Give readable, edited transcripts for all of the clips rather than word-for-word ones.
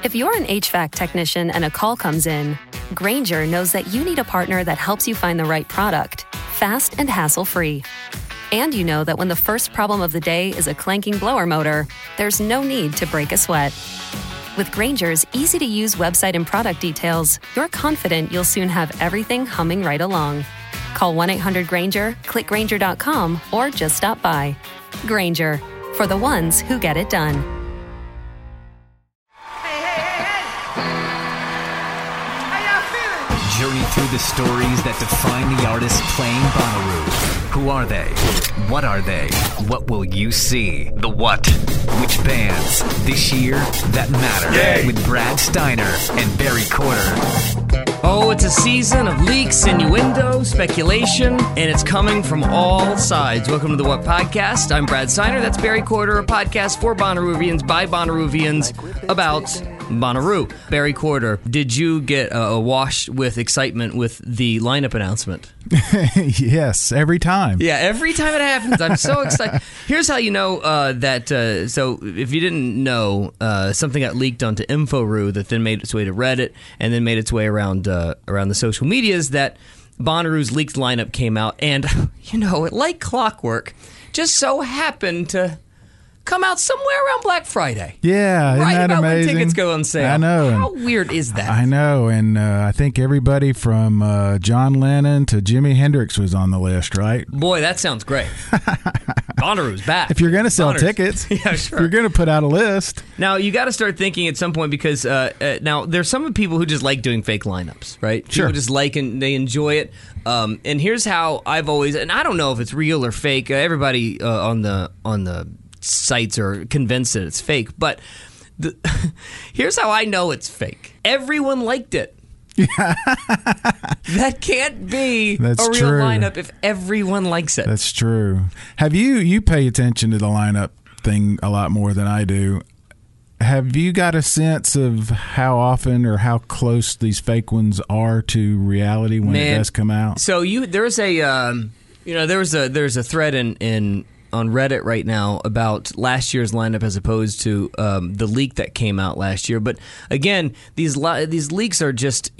If you're an HVAC technician and a call comes in, Grainger knows that you need a partner that helps you find the right product, fast and hassle-free. And you know that when the first problem of the day is a clanking blower motor, there's no need to break a sweat. With Grainger's easy-to-use website and product details, you're confident you'll soon have everything humming right along. Call 1-800-GRAINGER, click Grainger.com, or just stop by. Grainger, for the ones who get it done. Journey through the stories that define the artists playing Bonnaroo. Who are they? What are they? What will you see? The what? Which bands? This year that matter. Yay. With Brad Steiner and Barry Corder. Oh, it's a season of leaks, innuendo, speculation, and it's coming from all sides. Welcome to the What Podcast. I'm Brad Steiner. That's Barry Corder, a podcast for Bonnaroovians by Bonnaroovians about Bonnaroo. Barry Corder, did you get washed with excitement with the lineup announcement? Yes, every time. Yeah, every time it happens, I'm so excited. Here's how you know that, so if you didn't know, something got leaked onto InfoRoo that then made its way to Reddit and then made its way around the social medias, that Bonnaroo's leaked lineup came out, and, you know, like clockwork, just so happened to come out somewhere around Black Friday. Yeah, isn't right that about amazing? When tickets go on sale. I know. How weird is that? I know, and I think everybody from John Lennon to Jimi Hendrix was on the list, right? Boy, that sounds great. Bonnaroo's back. If you're going to sell tickets, yeah, sure. If you're going to put out a list. Now, you got to start thinking at some point, because now there's some people who just like doing fake lineups, right? Sure. People just like and they enjoy it. And here's how I've always, and I don't know if it's real or fake. Everybody on the sites are convinced that it's fake, but here's how I know it's fake. Everyone liked it. That can't be That's a real true. lineup if everyone likes it. That's true. Have you pay attention to the lineup thing a lot more than I do. Have you got a sense of how often or how close these fake ones are to reality when it does come out? So there's a thread on Reddit right now about last year's lineup as opposed to the leak that came out last year. But again, these leaks are just,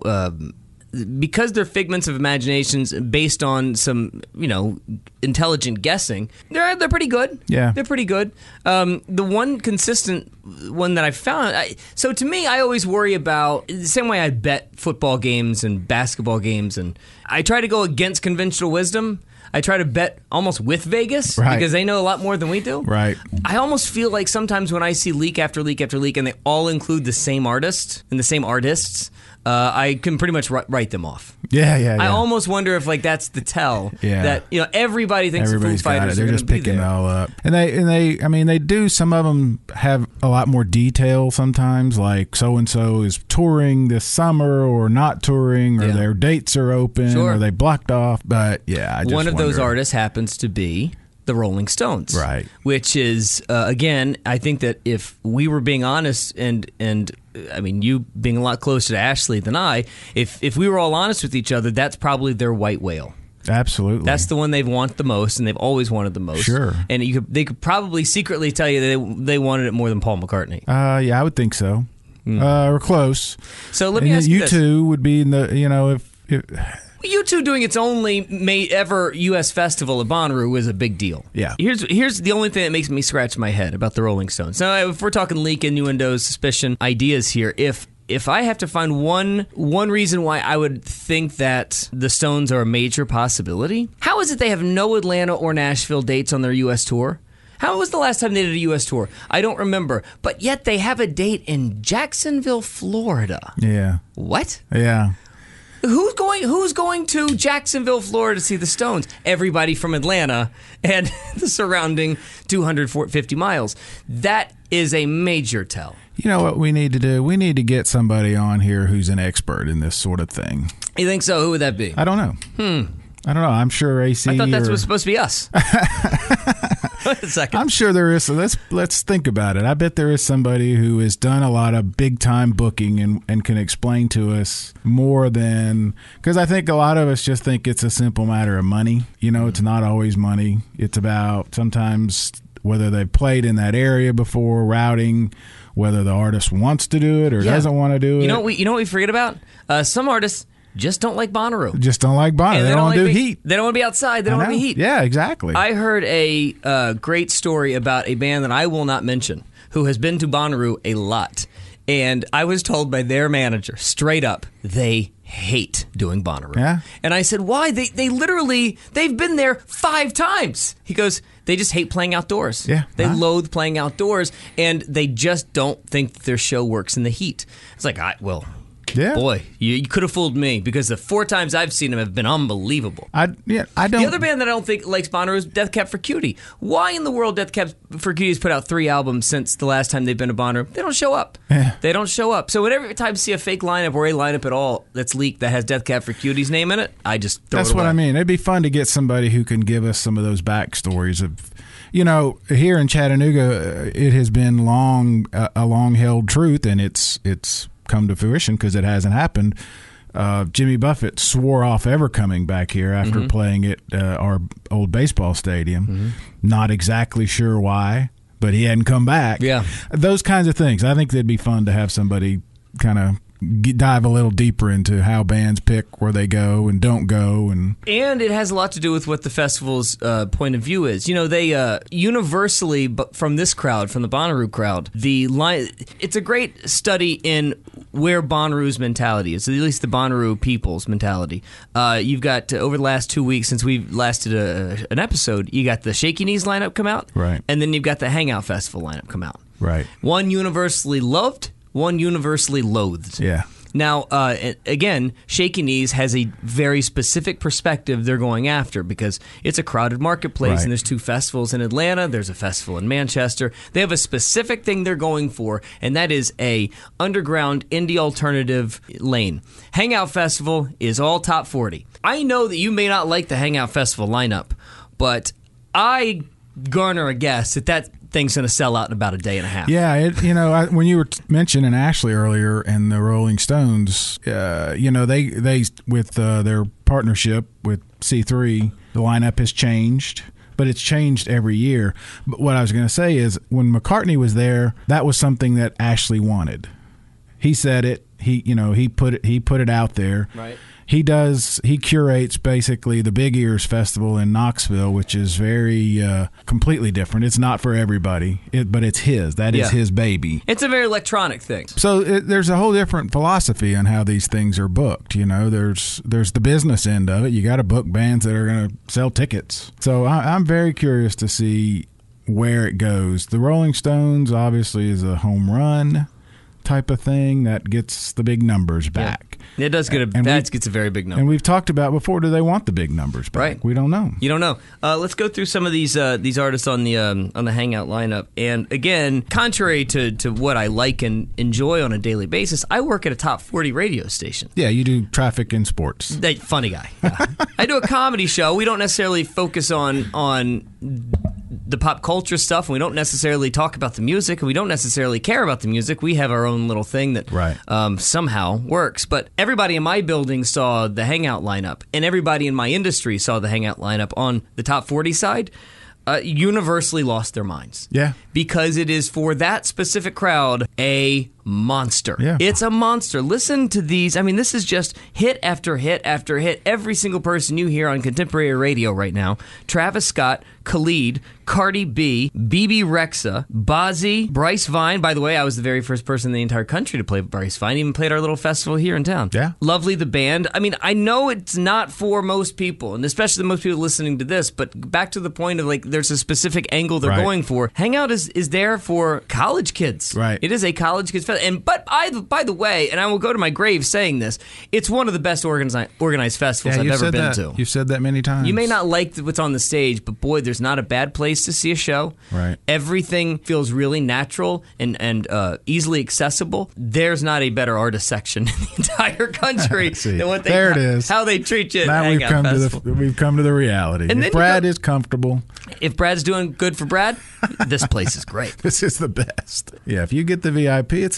because they're figments of imaginations based on some, intelligent guessing, they're pretty good. Yeah. They're pretty good. The one consistent one that I found, so to me, I always worry about, the same way I bet football games and basketball games, and I try to go against conventional wisdom. I try to bet almost with Vegas, right, because they know a lot more than we do. Right. I almost feel like sometimes when I see leak after leak after leak and they all include the same artist and the same artists, I can pretty much write them off. Yeah. I almost wonder if that's the tell that everybody thinks everybody's the Foo Fighters got it. They're are just gonna be picking it there. all up, and they do. Some of them have a lot more detail sometimes, like so and so is touring this summer or not touring, or their dates are open, or they blocked off. But I just one of those wonder. artists happens to be the Rolling Stones, right? Which is again, I think that if we were being honest, and I mean, you being a lot closer to Ashley than I, if we were all honest with each other, that's probably their white whale. Absolutely, that's the one they've wanted the most, and they've always wanted the most. Sure, and they could probably secretly tell you that they wanted it more than Paul McCartney. I would think so, or close. So let me ask you this: U2 would be in the if U2 doing its only ever U.S. festival at Bonnaroo is a big deal. Yeah. Here's the only thing that makes me scratch my head about the Rolling Stones. Now, if we're talking leak, innuendos, suspicion, ideas here, if I have to find one reason why I would think that the Stones are a major possibility, how is it they have no Atlanta or Nashville dates on their U.S. tour? How was the last time they did a U.S. tour? I don't remember. But yet they have a date in Jacksonville, Florida. Yeah. What? Yeah. Who's going to Jacksonville, Florida to see the Stones? Everybody from Atlanta and the surrounding 250 miles. That is a major tell. You know what we need to do? We need to get somebody on here who's an expert in this sort of thing. You think so? Who would that be? I don't know. I don't know. I'm sure AC. I thought that was supposed to be us. Wait a second. I'm sure there is. So let's think about it. I bet there is somebody who has done a lot of big time booking and can explain to us more than, because I think a lot of us just think it's a simple matter of money. It's not always money. It's about sometimes whether they've played in that area before, routing, whether the artist wants to do it or doesn't want to do it. You know what we forget about? Some artists just don't like Bonnaroo. Just don't like Bonnaroo. They don't want to do heat. They don't want to be outside. They don't want to be heat. Yeah, exactly. I heard a great story about a band that I will not mention who has been to Bonnaroo a lot. And I was told by their manager, straight up, they hate doing Bonnaroo. Yeah. And I said, why? They've been there 5 times. He goes, they just hate playing outdoors. Yeah. They loathe playing outdoors, and they just don't think that their show works in the heat. It's like, yeah. Boy, you could have fooled me, because the 4 times I've seen them have been unbelievable. I don't. The other band that I don't think likes Bonnaroo is Death Cab for Cutie. Why in the world Death Cab for Cutie has put out 3 albums since the last time they've been to Bonnaroo? They don't show up. Yeah. They don't show up. So whenever time you see a fake lineup or a lineup at all that's leaked that has Death Cab for Cutie's name in it, I just throw it away. That's what I mean. It'd be fun to get somebody who can give us some of those backstories of, here in Chattanooga, it has been a long-held truth, and it's come to fruition because it hasn't happened. Jimmy Buffett swore off ever coming back here after playing at our old baseball stadium. Not exactly sure why, but he hadn't come back. Yeah. Those kinds of things. I think they'd be fun to have somebody kind of dive a little deeper into how bands pick where they go and don't go. And it has a lot to do with what the festival's point of view is. They universally, but from this crowd, from the Bonnaroo crowd, it's a great study in where Bonnaroo's mentality is, at least the Bonnaroo people's mentality. You've got, over the last 2 weeks since we've last did an episode, you got the Shaky Knees lineup come out. Right. And then you've got the Hangout Festival lineup come out. Right. One universally loved, one universally loathed. Yeah. Now, again, Shaky Knees has a very specific perspective they're going after, because it's a crowded marketplace, and there's 2 festivals in Atlanta, there's a festival in Manchester. They have a specific thing they're going for, and that is a underground indie alternative lane. Hangout Festival is all top 40. I know that you may not like the Hangout Festival lineup, but I garner a guess that thing's going to sell out in about a day and a half. Yeah, when you were mentioning Ashley earlier and the Rolling Stones, they with their partnership with C3, the lineup has changed, but it's changed every year. But what I was going to say is, when McCartney was there, that was something that Ashley wanted. He said it. He put it out there. Right. He curates basically the Big Ears Festival in Knoxville, which is very completely different. It's not for everybody, but it's his. That is his baby. It's a very electronic thing. So there's a whole different philosophy on how these things are booked. There's the business end of it. You got to book bands that are going to sell tickets. So I'm very curious to see where it goes. The Rolling Stones obviously is a home run type of thing that gets the big numbers back. It does get gets a very big number. And we've talked about before, do they want the big numbers back? Right. We don't know. You don't know. Let's go through some of these artists on the Hangout lineup. And again, contrary to what I like and enjoy on a daily basis, I work at a top 40 radio station. Yeah, you do traffic and sports. Funny guy. Yeah. I do a comedy show. We don't necessarily focus on the pop culture stuff, and we don't necessarily talk about the music, and we don't necessarily care about the music. We have our own little thing that somehow works. But everybody in my building saw the Hangout lineup, and everybody in my industry saw the Hangout lineup on the top 40 side. Universally lost their minds. Yeah. Because it is, for that specific crowd, a monster. Yeah. It's a monster. Listen to these. I mean, this is just hit after hit after hit. Every single person you hear on contemporary radio right now: Travis Scott, Khalid, Cardi B, BB Rexa, Bozzy, Bryce Vine. By the way, I was the very first person in the entire country to play Bryce Vine. Even played our little festival here in town. Yeah. Lovely, the band. I mean, I know it's not for most people, and especially most people listening to this, but back to the point of, like, there's a specific angle they're going for. Hangout is there for college kids. Right. It is a college kids festival. But by the way, and I will go to my grave saying this, it's one of the best organized festivals I've ever been to. You've said that many times. You may not like what's on the stage, but boy, there's not a bad place to see a show. Right. Everything feels really natural and easily accessible. There's not a better artist section in the entire country than what it is. How they treat you. Now we've come to the reality. And if Brad is comfortable, if Brad's doing good for Brad, this place is great. This is the best. Yeah, if you get the VIP, it's the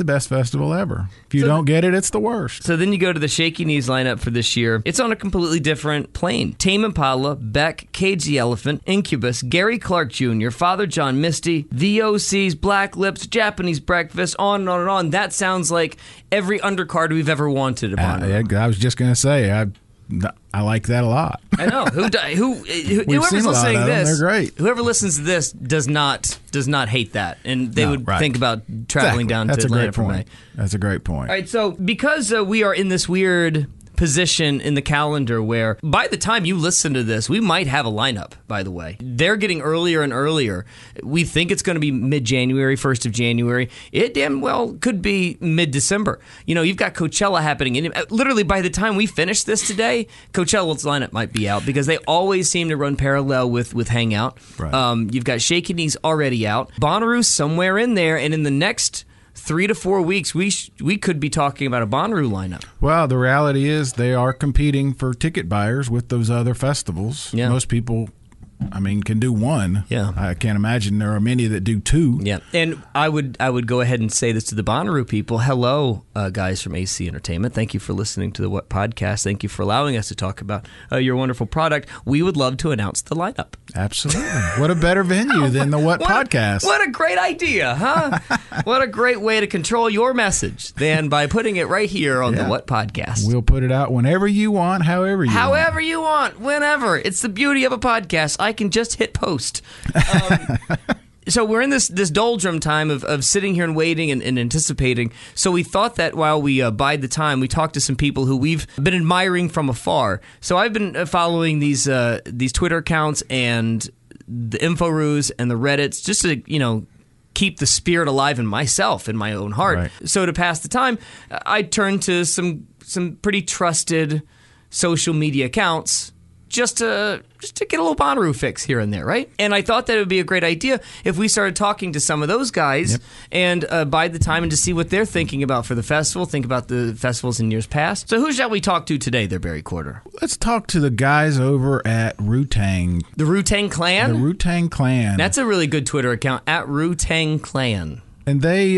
best festival ever. If you don't get it, it's the worst. So then you go to the Shaky Knees lineup for this year. It's on a completely different plane. Tame Impala, Beck, Cage the Elephant, Incubus, Gary Clark Jr., Father John Misty, The OCs, Black Lips, Japanese Breakfast, on and on and on. That sounds like every undercard we've ever wanted at Bonnaroo. I was just going to say, I like that a lot. I know. Whoever's listening to this, they're great. Whoever listens to this does not hate that, and they would think about traveling down to Atlanta for May. That's a great point. All right, so because we are in this weird position in the calendar where by the time you listen to this, we might have a lineup, by the way. They're getting earlier and earlier. We think it's going to be mid-January, 1st of January. It damn well could be mid-December. You know, you've got Coachella happening. And literally, by the time we finish this today, Coachella's lineup might be out because they always seem to run parallel with Hangout. Right. You've got Shaky Knees already out. Bonnaroo's somewhere in there, and in the next 3 to 4 weeks, we could be talking about a Bonnaroo lineup. Well, the reality is they are competing for ticket buyers with those other festivals. Yeah. Most people, can do one. Yeah. I can't imagine there are many that do two. Yeah, and I would go ahead and say this to the Bonnaroo people. Hello, guys from AC Entertainment. Thank you for listening to the What Podcast. Thank you for allowing us to talk about your wonderful product. We would love to announce the lineup. Absolutely. What a better venue than the What Podcast. What a great idea, huh? What a great way to control your message than by putting it right here on the What Podcast. We'll put it out whenever you want, however you want. Whenever. It's the beauty of a podcast. I can just hit post. So we're in this doldrum time of sitting here and waiting and anticipating. So we thought that while we bide the time, we talked to some people who we've been admiring from afar. So I've been following these Twitter accounts and the Inforoos and the Reddits just to, keep the spirit alive in myself, in my own heart. Right. So to pass the time, I turned to some pretty trusted social media accounts just to get a little Bonnaroo fix here and there, right? And I thought that it would be a great idea if we started talking to some of those guys and bide the time and to see what they're thinking about for the festival, think about the festivals in years past. So who shall we talk to today there, Barry Quarter? Let's talk to the guys over at Wu-Tang. The Wu-Tang Clan? The Wu-Tang Clan. That's a really good Twitter account, at Wu-Tang Clan. And they,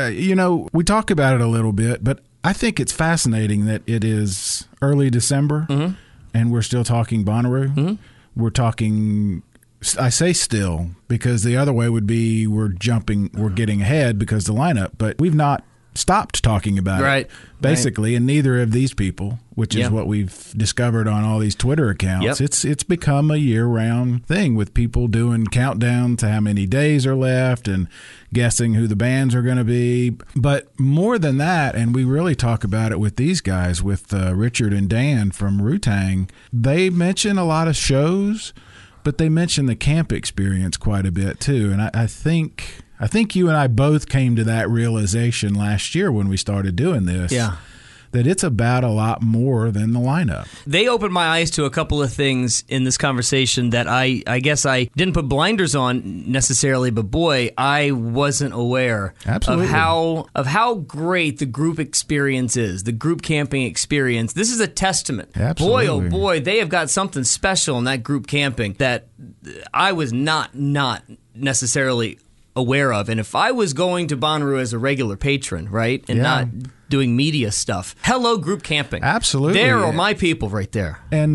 we talk about it a little bit, but I think it's fascinating that it is early December. Mm-hmm. And we're still talking Bonnaroo. Mm-hmm. We're talking, I say still, because the other way would be we're getting ahead because the lineup, but we've not stopped talking about it, basically, and neither of these people, which is what we've discovered on all these Twitter accounts. It's become a year-round thing with people doing countdown to how many days are left and guessing who the bands are going to be. But more than that, and we really talk about it with these guys, with Richard and Dan from Wu-Tang, they mention a lot of shows, but they mention the camp experience quite a bit too. And I think you and I both came to that realization last year when we started doing this. Yeah. That it's about a lot more than the lineup. They opened my eyes to a couple of things in this conversation that I guess I didn't put blinders on necessarily, but boy, I wasn't aware of how great the group experience is, the group camping experience. This is a testament. Absolutely. Boy, oh boy, they have got something special in that group camping that I was not necessarily aware of. And if I was going to Bonnaroo as a regular patron, right, and not doing media stuff, hello group camping. Absolutely. There are my people right there.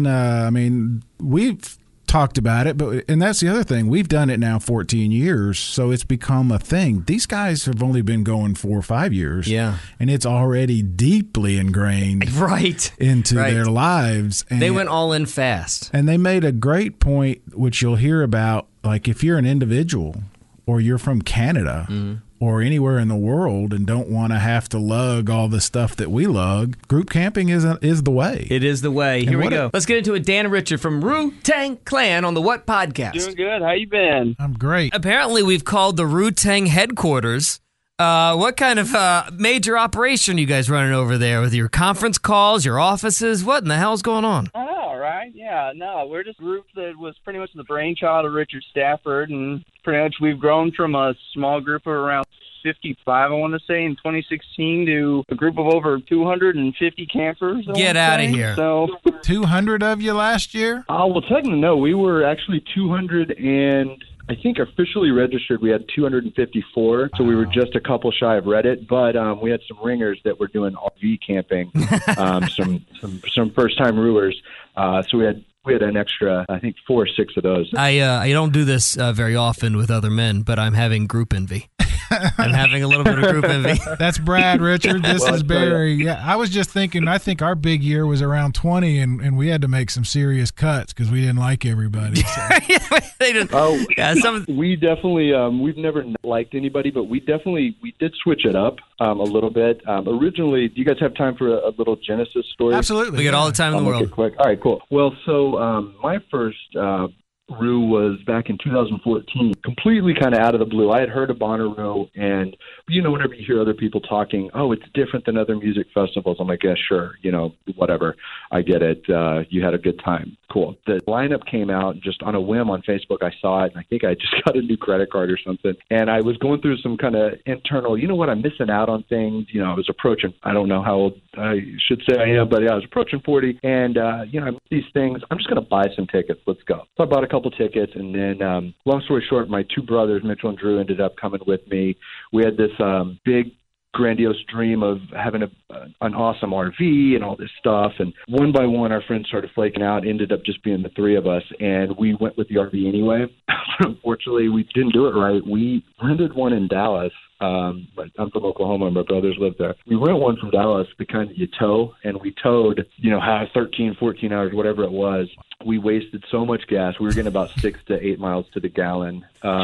And we've talked about it, and that's the other thing. We've done it now 14 years, so it's become a thing. These guys have only been going 4 or 5 years. Yeah. And it's already deeply ingrained into their lives. And they went all in fast. And they made a great point, which you'll hear about, like if you're an individual or you're from Canada or anywhere in the world and don't want to have to lug all the stuff that we lug, group camping is the way. It is the way. Here we go. Let's get into it. Dan and Richard from Wu-Tang Clan on the What Podcast. Doing good. How you been? I'm great. Apparently, we've called the Wu-Tang headquarters. What kind of major operation are you guys running over there with your conference calls, your offices? What in the hell's going on? I know, right? Yeah, no, we're just a group that was pretty much the brainchild of Richard Stafford, and pretty much we've grown from a small group of around 55, I want to say, in 2016 to a group of over 250 campers. Get out of here. So 200 of you last year? Well, technically, no. We were actually 200 and I think officially registered, we had 254, so we were just a couple shy of Reddit, but we had some ringers that were doing RV camping, some first-time rowers, so we had an extra, I think, 4 or 6 of those. I don't do this very often with other men, but I'm having group envy. I'm having a little bit of group envy. That's Brad, Richard. This is Barry. Yeah, I was just thinking, I think our big year was around 20, and we had to make some serious cuts because we didn't like everybody. So. They didn't. We definitely, we've never liked anybody, but we did switch it up a little bit. Originally, do you guys have time for a little Genesis story? Absolutely. We get all the time in the world. Quick. All right, cool. Well, so my first Rue was back in 2014, completely kind of out of the blue. I had heard of Bonnaroo, and whenever you hear other people talking, oh, it's different than other music festivals, I'm like, yeah, sure, whatever, I get it. You had a good time, cool. The lineup came out just on a whim on Facebook. I saw it, and I think I just got a new credit card or something, and I was going through some kind of internal, I'm missing out on things. I was approaching, I don't know how old I should say I am, but yeah, I was approaching 40, and I miss these things. I'm just going to buy some tickets. Let's go. So I bought a couple tickets, and then long story short, my 2 brothers, Mitchell and Drew, ended up coming with me. We had this big grandiose dream of having an awesome RV and all this stuff, and one by one our friends started flaking out. Ended up just being the 3 of us, and we went with the RV anyway. Unfortunately, we didn't do it right. We rented one in Dallas. I'm from Oklahoma, and my brothers live there. We rent one from Dallas, the kind that you tow, and we towed, 13, 14 hours, whatever it was. We wasted so much gas. We were getting about 6 to 8 miles to the gallon.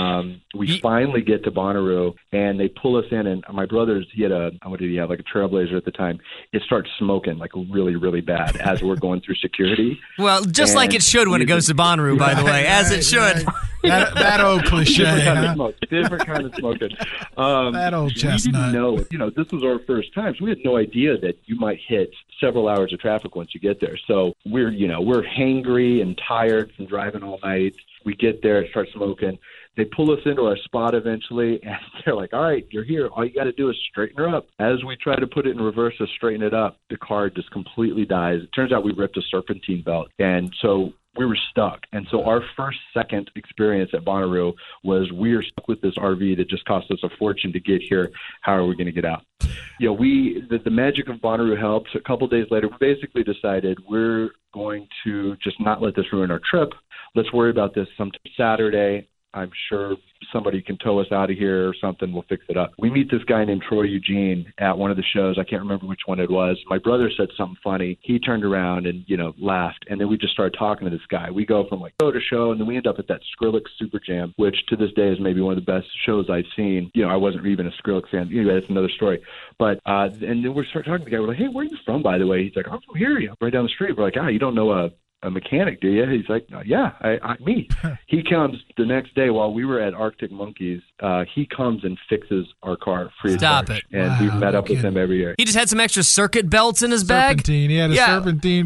We finally get to Bonnaroo, and they pull us in, and my brother's, he had what did he have, like a Trailblazer at the time. It starts smoking like really, really bad as we're going through security. Well, just like it should when it goes to Bonnaroo, by the way, as it should. That old cliche. Different kind of smoking. That old chestnut. We didn't know, this was our first time, so we had no idea that you might hit several hours of traffic once you get there. So we're hangry and tired from driving all night. We get there, start smoking. They pull us into our spot eventually, and they're like, all right, you're here. All you got to do is straighten her up. As we try to put it in reverse to straighten it up, the car just completely dies. It turns out we ripped a serpentine belt, and so we were stuck. And so our second experience at Bonnaroo was we are stuck with this RV that just cost us a fortune to get here. How are we going to get out? The magic of Bonnaroo helps. A couple days later, we basically decided we're going to just not let this ruin our trip. Let's worry about this sometime Saturday. I'm sure somebody can tow us out of here or something. We'll fix it up. We meet this guy named Troy Eugene at one of the shows. I can't remember which one it was. My brother said something funny. He turned around and, laughed. And then we just started talking to this guy. We go from show to show, and then we end up at that Skrillex Super Jam, which to this day is maybe one of the best shows I've seen. I wasn't even a Skrillex fan. Anyway, that's another story. But, and then we start talking to the guy. We're like, hey, where are you from, by the way? He's like, I'm from here, right down the street. We're like, you don't know a mechanic, do you? He's like, yeah, me. He comes the next day while we were at Arctic Monkeys. He comes and fixes our car free of charge. Stop it. And we've met up with him every year. He just had some extra circuit belts in his bag? Serpentine. He had a serpentine.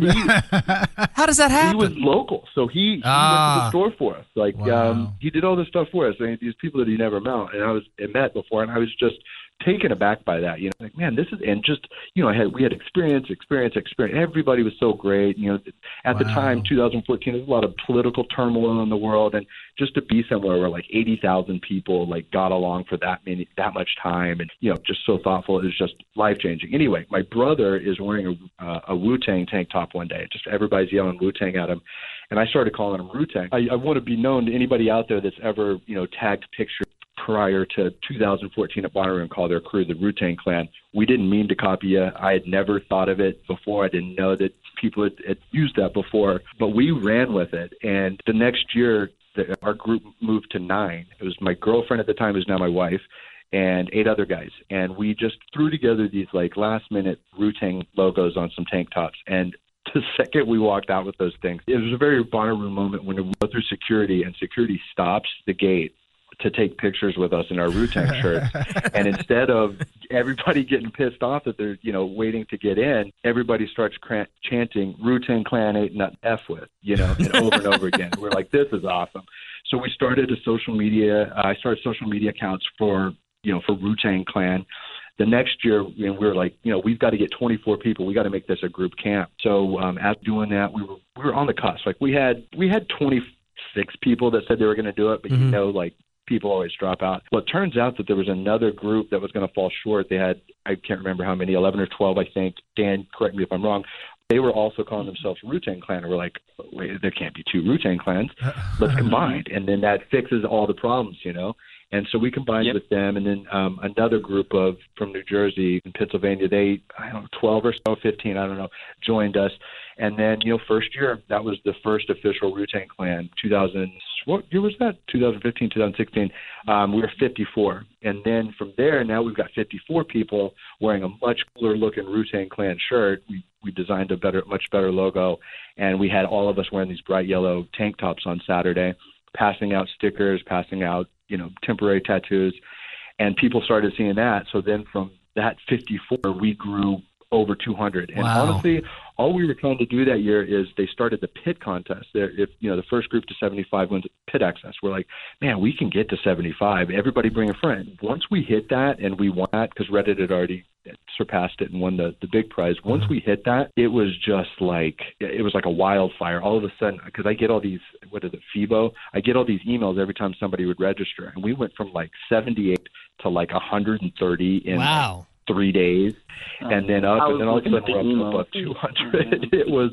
How does that happen? He was local, so he went to the store for us. He did all this stuff for us. I mean, these people that he never met before, and I was just taken aback by that, man, this is, and just, we had experience. Everybody was so great. At the time, 2014, there's a lot of political turmoil in the world, and just to be somewhere where 80,000 people got along for that much time, and just so thoughtful, it was just life changing. Anyway, my brother is wearing a Wu-Tang tank top one day. Just everybody's yelling Wu-Tang at him. And I started calling him Wu-Tang. I want to be known to anybody out there that's ever, tagged pictures prior to 2014 at Bonnaroo and call their crew the Wu-Tang Clan. We didn't mean to copy you. I had never thought of it before. I didn't know that people had used that before, but we ran with it. And the next year, our group moved to 9. It was my girlfriend at the time, who's now my wife, and 8 other guys. And we just threw together these last-minute Wu-Tang logos on some tank tops. And the second we walked out with those things, it was a very Bonnaroo moment when we go through security, and security stops the gate to take pictures with us in our Wu-Tang shirts. And instead of everybody getting pissed off that they're, waiting to get in, everybody starts chanting Wu-Tang Clan ain't nothing F with, and over and over again. We're like, this is awesome. So we started I started social media accounts for Wu-Tang Clan. The next year, we were like, we've got to get 24 people. We got to make this a group camp. So after doing that, we were on the cusp. We had 20 6 people that said they were going to do it, but like people always drop out. Well, it turns out that there was another group that was going to fall short. They had, I can't remember how many, 11 or 12, I think. Dan, correct me if I'm wrong. They were also calling themselves Wu-Tang Clan, and we're like, wait, there can't be 2 Wu-Tang Clans. Let's combine, and then that fixes all the problems, And so we combined with them, and then another group from New Jersey and Pennsylvania, they, 12 or so, 15, I don't know, joined us. And then, first year, that was the first official Wu-Tang Clan, what year was that? 2015, 2016. We were 54. And then from there, now we've got 54 people wearing a much cooler looking Wu-Tang Clan shirt. We designed a much better logo, and we had all of us wearing these bright yellow tank tops on Saturday, passing out stickers, passing out, temporary tattoos, and people started seeing that. So then from that 54, we grew over 200. And honestly, all we were trying to do that year is they started the pit contest. If the first group to 75 wins pit access. We're like, man, we can get to 75. Everybody bring a friend. Once we hit that, and we won that because Reddit had already surpassed it and won the big prize. Once we hit that, it was just like a wildfire. All of a sudden, because I get all these, FIBO? I get all these emails every time somebody would register, and we went from like 78 to like 130 in 3 days, and then up, and then all of a sudden we're up above 200.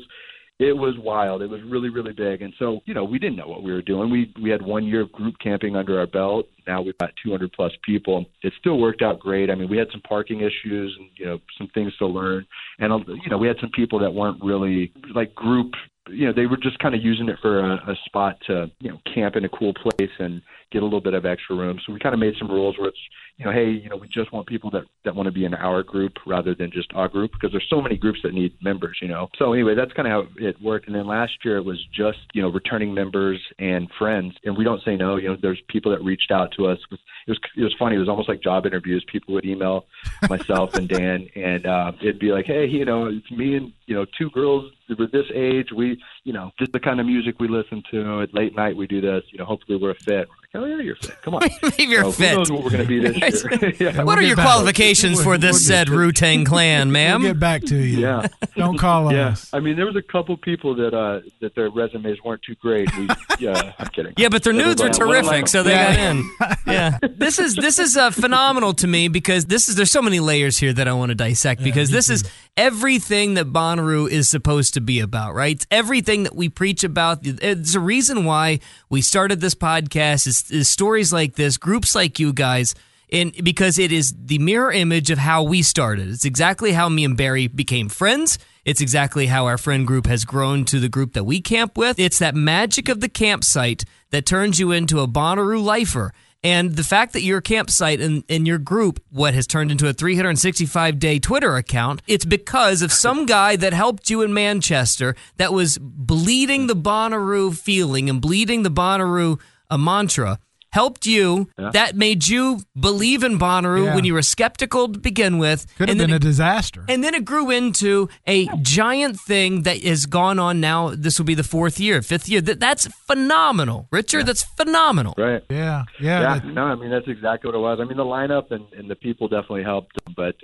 It was wild. It was really, really big. And so, we didn't know what we were doing. We had 1 year of group camping under our belt. Now we've got 200 plus people. It still worked out great. I mean, we had some parking issues and, some things to learn. And, we had some people that weren't really like group, they were just kind of using it for a spot to, camp in a cool place and get a little bit of extra room. So we kind of made some rules where it's, hey, we just want people that want to be in our group rather than just our group, because there's so many groups that need members, So anyway, that's kind of how it worked. And then last year it was just, returning members and friends. And we don't say no. There's people that reached out to us. It was funny. It was almost like job interviews. People would email myself and Dan, and it'd be like, hey, it's me and 2 girls that were this age. We, just the kind of music we listen to at late night. We do this. Hopefully we're a fit. We're like, oh yeah, you're fit. Come on. Maybe you're fit. Who knows what we're going to be this year? Yeah. What are your qualifications for this said Wu-Tang Clan, ma'am? We'll get back to you. Yeah. Don't call us. I mean, there was a couple people that their resumes weren't too great. I'm kidding. Yeah, but their nudes were terrific, so they got in. Yeah. This is phenomenal to me, because there's so many layers here that I want to dissect, because this is everything that Bonnaroo is supposed to be about, right? It's everything that we preach about. It's a reason why we started this podcast, is stories like this, groups like you guys, and because it is the mirror image of how we started. It's exactly how me and Barry became friends. It's exactly how our friend group has grown to the group that we camp with. It's that magic of the campsite that turns you into a Bonnaroo lifer. And the fact that your campsite and your group, what has turned into a 365-day Twitter account, it's because of some guy that helped you in Manchester that was bleeding the Bonnaroo feeling and bleeding the Bonnaroo mantra, helped you. Yeah. That made you believe in Bonnaroo when you were skeptical to begin with. Could have been a disaster. And then it grew into a giant thing that has gone on now. This will be the 4th year, 5th year. That's phenomenal. Richard, that's phenomenal. Right. Yeah. No, I mean, that's exactly what it was. I mean, the lineup and the people definitely helped. But,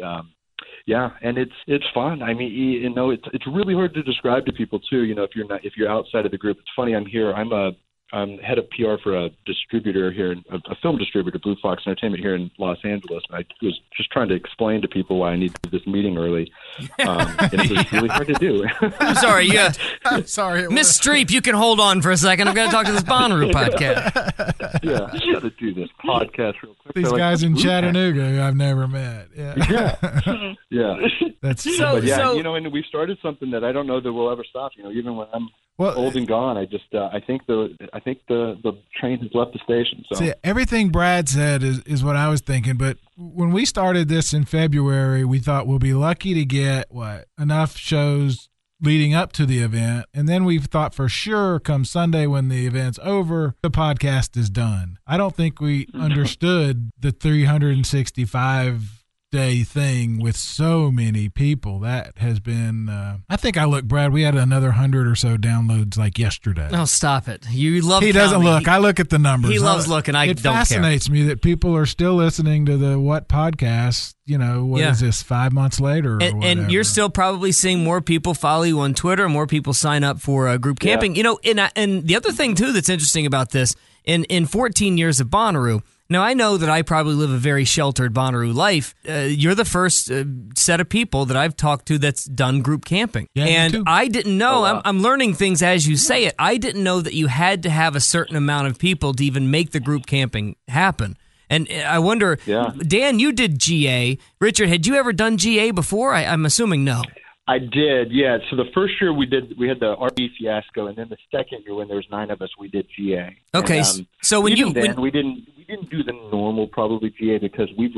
and it's fun. I mean, it's really hard to describe to people too. If you're outside of the group. It's funny. I'm head of PR for a distributor here, a film distributor, Blue Fox Entertainment here in Los Angeles. And I was just trying to explain to people why I need to do this meeting early. And it was really hard to do. I'm sorry. Yeah. I'm sorry. Miss Streep, you can hold on for a second. I'm going to talk to this Bonnaroo podcast. Yeah, I got to do this podcast real quick. These guys in Chattanooga who I've never met. Yeah. That's so. And we started something that I don't know that we'll ever stop. Even when I'm old and gone, I just I think the train has left the station. So see, everything Brad said is what I was thinking. But when we started this in February, we thought we'll be lucky to get enough shows leading up to the event, and then we thought for sure come Sunday when the event's over, the podcast is done. I don't think we understood the 365 day thing with so many people. That has been, I think Brad, we had another 100 or so downloads like yesterday. Oh, stop it. You love He doesn't look. I look at the numbers. He loves looking. I don't care. It fascinates me that people are still listening to the What podcast, what is this, 5 months later or whatever. And you're still probably seeing more people follow you on Twitter, more people sign up for group camping. And the other thing, too, that's interesting about this, in 14 years of Bonnaroo, now, I know that I probably live a very sheltered Bonnaroo life. You're the first set of people that I've talked to that's done group camping. Yeah, and I didn't know, I'm learning things as you say it. I didn't know that you had to have a certain amount of people to even make the group camping happen. And I wonder, Dan, you did GA. Richard, had you ever done GA before? I'm assuming no. I did, yeah. So the first year we had the RV fiasco, and then the second year when there was 9 of us, we did GA. Okay, and, so we didn't do the normal probably GA because we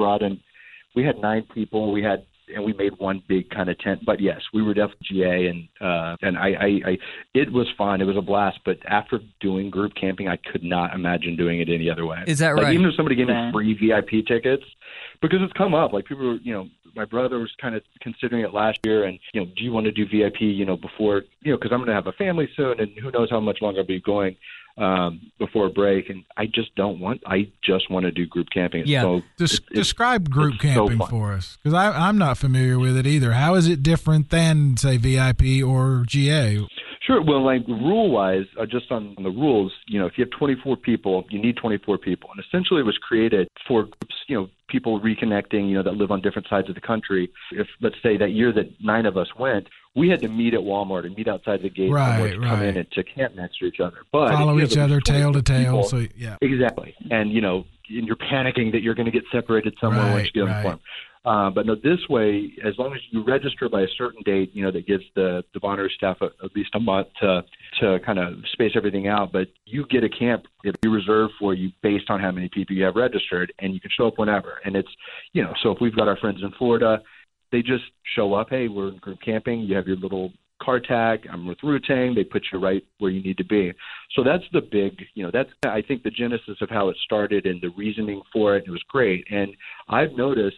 had 9 people, and we made one big kind of tent. But yes, we were definitely GA, and I it was fun. It was a blast. But after doing group camping, I could not imagine doing it any other way. Is that right? Even if somebody gave me free VIP tickets, because it's come up. Like people, my brother was kind of considering it last year, and do you want to do VIP? Before because I'm going to have a family soon, and who knows how much longer I'll be going before a break, and I just want to do group camping. Describe group camping for us, because I'm not familiar with it either. How is it different than, say, VIP or GA? Sure. Well, like rule-wise, just on the rules, if you have 24 people, you need 24 people. And essentially it was created for groups, people reconnecting, that live on different sides of the country. If, let's say, that year that 9 of us went, we had to meet at Walmart and meet outside the gate to come in and to camp next to each other. But follow each other tail to tail. People, exactly. And, and you're panicking that you're going to get separated somewhere once you get on the farm. But no, this way, as long as you register by a certain date, that gives the Bonnaroo staff at least a month to kind of space everything out. But you get a camp, it'll be reserved for you based on how many people you have registered, and you can show up whenever. And it's, so if we've got our friends in Florida, they just show up. Hey, we're in group camping. You have your little car tag. I'm with Wu-Tang. They put you right where you need to be. So that's the big, that's, I think, the genesis of how it started and the reasoning for it. It was great. And I've noticed,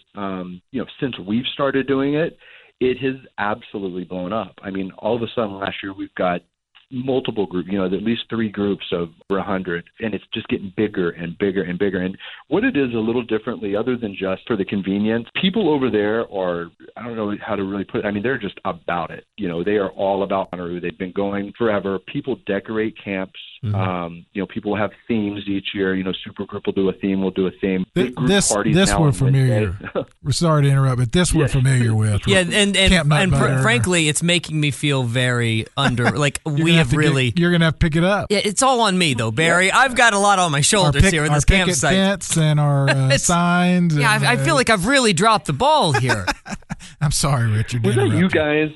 since we've started doing it, it has absolutely blown up. I mean, all of a sudden last year we've got multiple groups, at least 3 groups of over 100, and it's just getting bigger and bigger and bigger. And what it is a little differently, other than just for the convenience, people over there are, I don't know how to really put it, I mean, they're just about it. They are all about Bonnaroo. They've been going forever. People decorate camps. Mm-hmm. People have themes each year. Supergroup will do a theme. We'll do a theme. This we're familiar. We're sorry to interrupt, but this we're familiar with. Yeah, and frankly, it's making me feel very under, like we have really. You're going to have to pick it up. Yeah, it's all on me, though, Barry. I've got a lot on my shoulders here in this campsite. Our tents and our signs. Yeah, and, I feel like I've really dropped the ball here. I'm sorry, Richard. Was that you guys?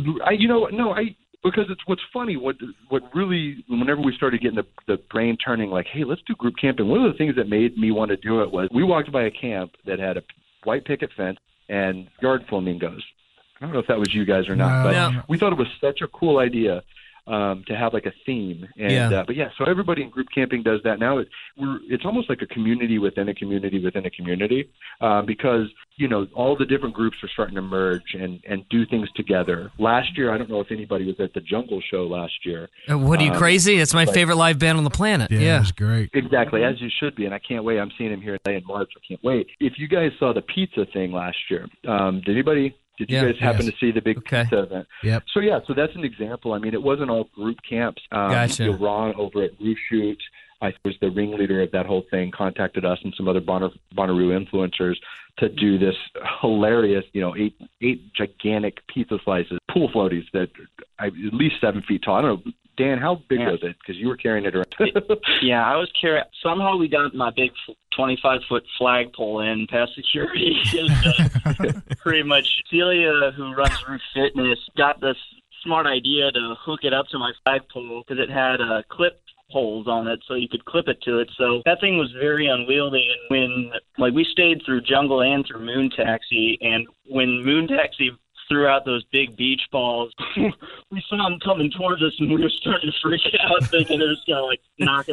Because it's what's funny. What really, whenever we started getting the brain turning, like, hey, let's do group camping. One of the things that made me want to do it was we walked by a camp that had a white picket fence and yard flamingos. I don't know if that was you guys or not, but we thought it was such a cool idea to have like a theme. And so everybody in group camping does that now. It's almost like a community within a community within a community, because all the different groups are starting to merge and do things together. Last year, I don't know if anybody was at the Jungle Show last year. What are you, crazy? It's my favorite live band on the planet. Yeah, it was great. Exactly, as you should be, and I can't wait. I'm seeing him here in March. I can't wait. If you guys saw the pizza thing last year, did anybody? Did you guys happen to see the big pizza event? Yep. So that's an example. I mean, it wasn't all group camps. Gotcha. Ron over at Roof Shoot, I was the ringleader of that whole thing, contacted us and some other Bonnaroo influencers to do this hilarious, 8 gigantic pizza slices, pool floaties that at least 7 feet tall. I don't know. Dan, how big was it? Because you were carrying it around. Yeah, I was carrying. Somehow we got my big 25-foot flagpole in past security. Pretty much, Celia, who runs Roof Fitness, got this smart idea to hook it up to my flagpole because it had clip holes on it, so you could clip it to it. So that thing was very unwieldy. And when we stayed through Jungle and through Moon Taxi, and when Moon Taxi threw out those big beach balls. We saw them coming towards us, and we were starting to freak out, thinking it was going to knock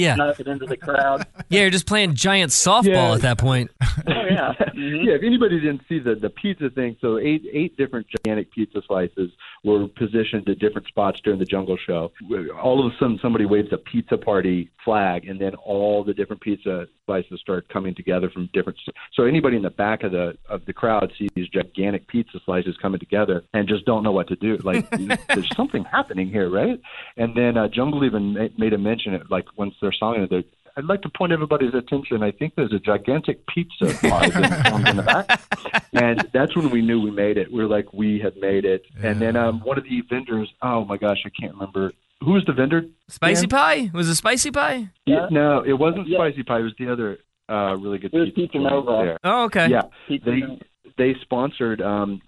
it into the crowd. Yeah, you're just playing giant softball at that point. Oh, yeah. Mm-hmm. Yeah, if anybody didn't see the pizza thing, so eight different gigantic pizza slices were positioned at different spots during the Jungle Show. All of a sudden, somebody waves a pizza party flag, and then all the different pizza slices start coming together from different. So anybody in the back of the crowd sees these gigantic pizza slices coming together and just don't know what to do. Like, there's something happening here, right? And then Jungle even made a mention it, like once they're songing it. I'd like to point everybody's attention. I think there's a gigantic pizza pie in the back. And that's when we knew we made it. We're like, we had made it. Yeah. And then one of the vendors, oh my gosh, I can't remember. Who was the vendor? Spicy Pie? Was it Spicy Pie? Yeah. No, it wasn't Spicy Pie. It was the other really good pizza Nova. there. Oh, okay. Yeah. They sponsored,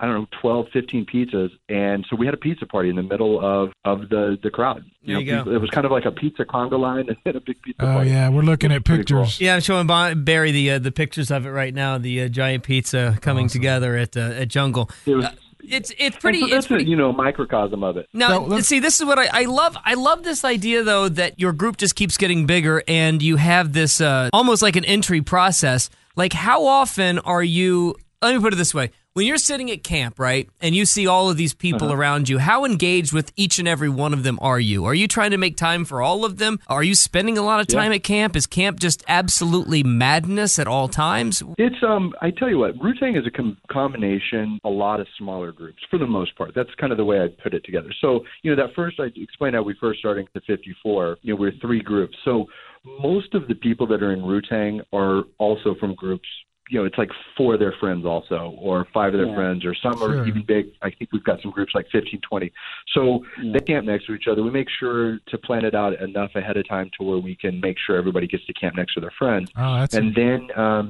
12, 15 pizzas, and so we had a pizza party in the middle of the crowd. There you go. It was kind of like a pizza conga line and then a big pizza party. Oh, yeah, we're looking at pictures. Cool. Yeah, I'm showing Barry the pictures of it right now, the giant pizza coming together at Jungle. It's pretty. So that's a microcosm of it. Now, see, this is what I love. I love this idea, though, that your group just keeps getting bigger, and you have this almost like an entry process. Like, how often are you? Let me put it this way. When you're sitting at camp, right, and you see all of these people around you, how engaged with each and every one of them are you? Are you trying to make time for all of them? Are you spending a lot of time at camp? Is camp just absolutely madness at all times? It's, I tell you what, Wu-Tang is a combination, a lot of smaller groups, for the most part. That's kind of the way I put it together. So, that first, I explained how we first started at 54, we're 3 groups. So most of the people that are in Wu-Tang are also from groups. It's like 4 of their friends also, or 5 of their friends, or some are even big. I think we've got some groups like 15, 20. So they camp next to each other. We make sure to plan it out enough ahead of time to where we can make sure everybody gets to camp next to their friends. Oh, and then,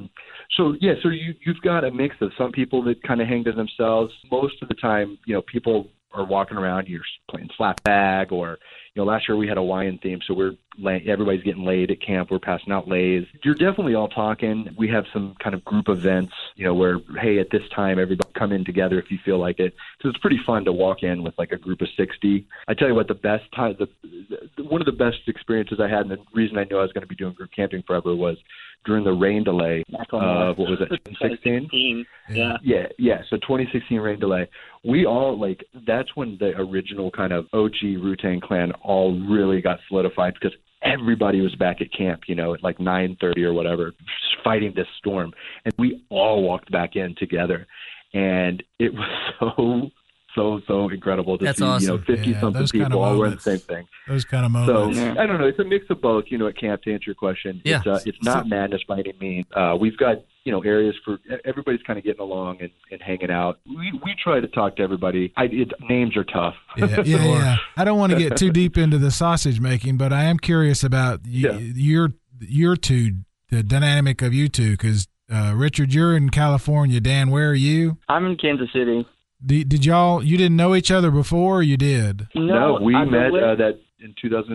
so you've got a mix of some people that kind of hang to themselves. Most of the time, people are walking around, you're playing slap bag, or last year we had a Hawaiian theme, so everybody's getting laid at camp. We're passing out lays. You're definitely all talking. We have some kind of group events, where, hey, at this time, everybody come in together if you feel like it. So it's pretty fun to walk in with like a group of 60. I tell you what, the best time, one of the best experiences I had, and the reason I knew I was going to be doing group camping forever was during the rain delay of, what was it, 2016? Yeah. So 2016 rain delay. We all, that's when the original kind of OG Wu-Tang Clan all really got solidified, because everybody was back at camp, at like 9:30 or whatever, fighting this storm. And we all walked back in together. And it was so incredible to see, awesome. 50-something people all wearing the same thing. Those kind of moments. So, I don't know. It's a mix of both, at camp, to answer your question. Yeah. It's not madness by any means. We've got, areas for everybody's kind of getting along and hanging out. We try to talk to everybody. Names are tough. Yeah. I don't want to get too deep into the sausage making, but I am curious about your two, the dynamic of you two, because Richard, you're in California. Dan, where are you? I'm in Kansas City. Did y'all? You didn't know each other before, or you did? No, we met that in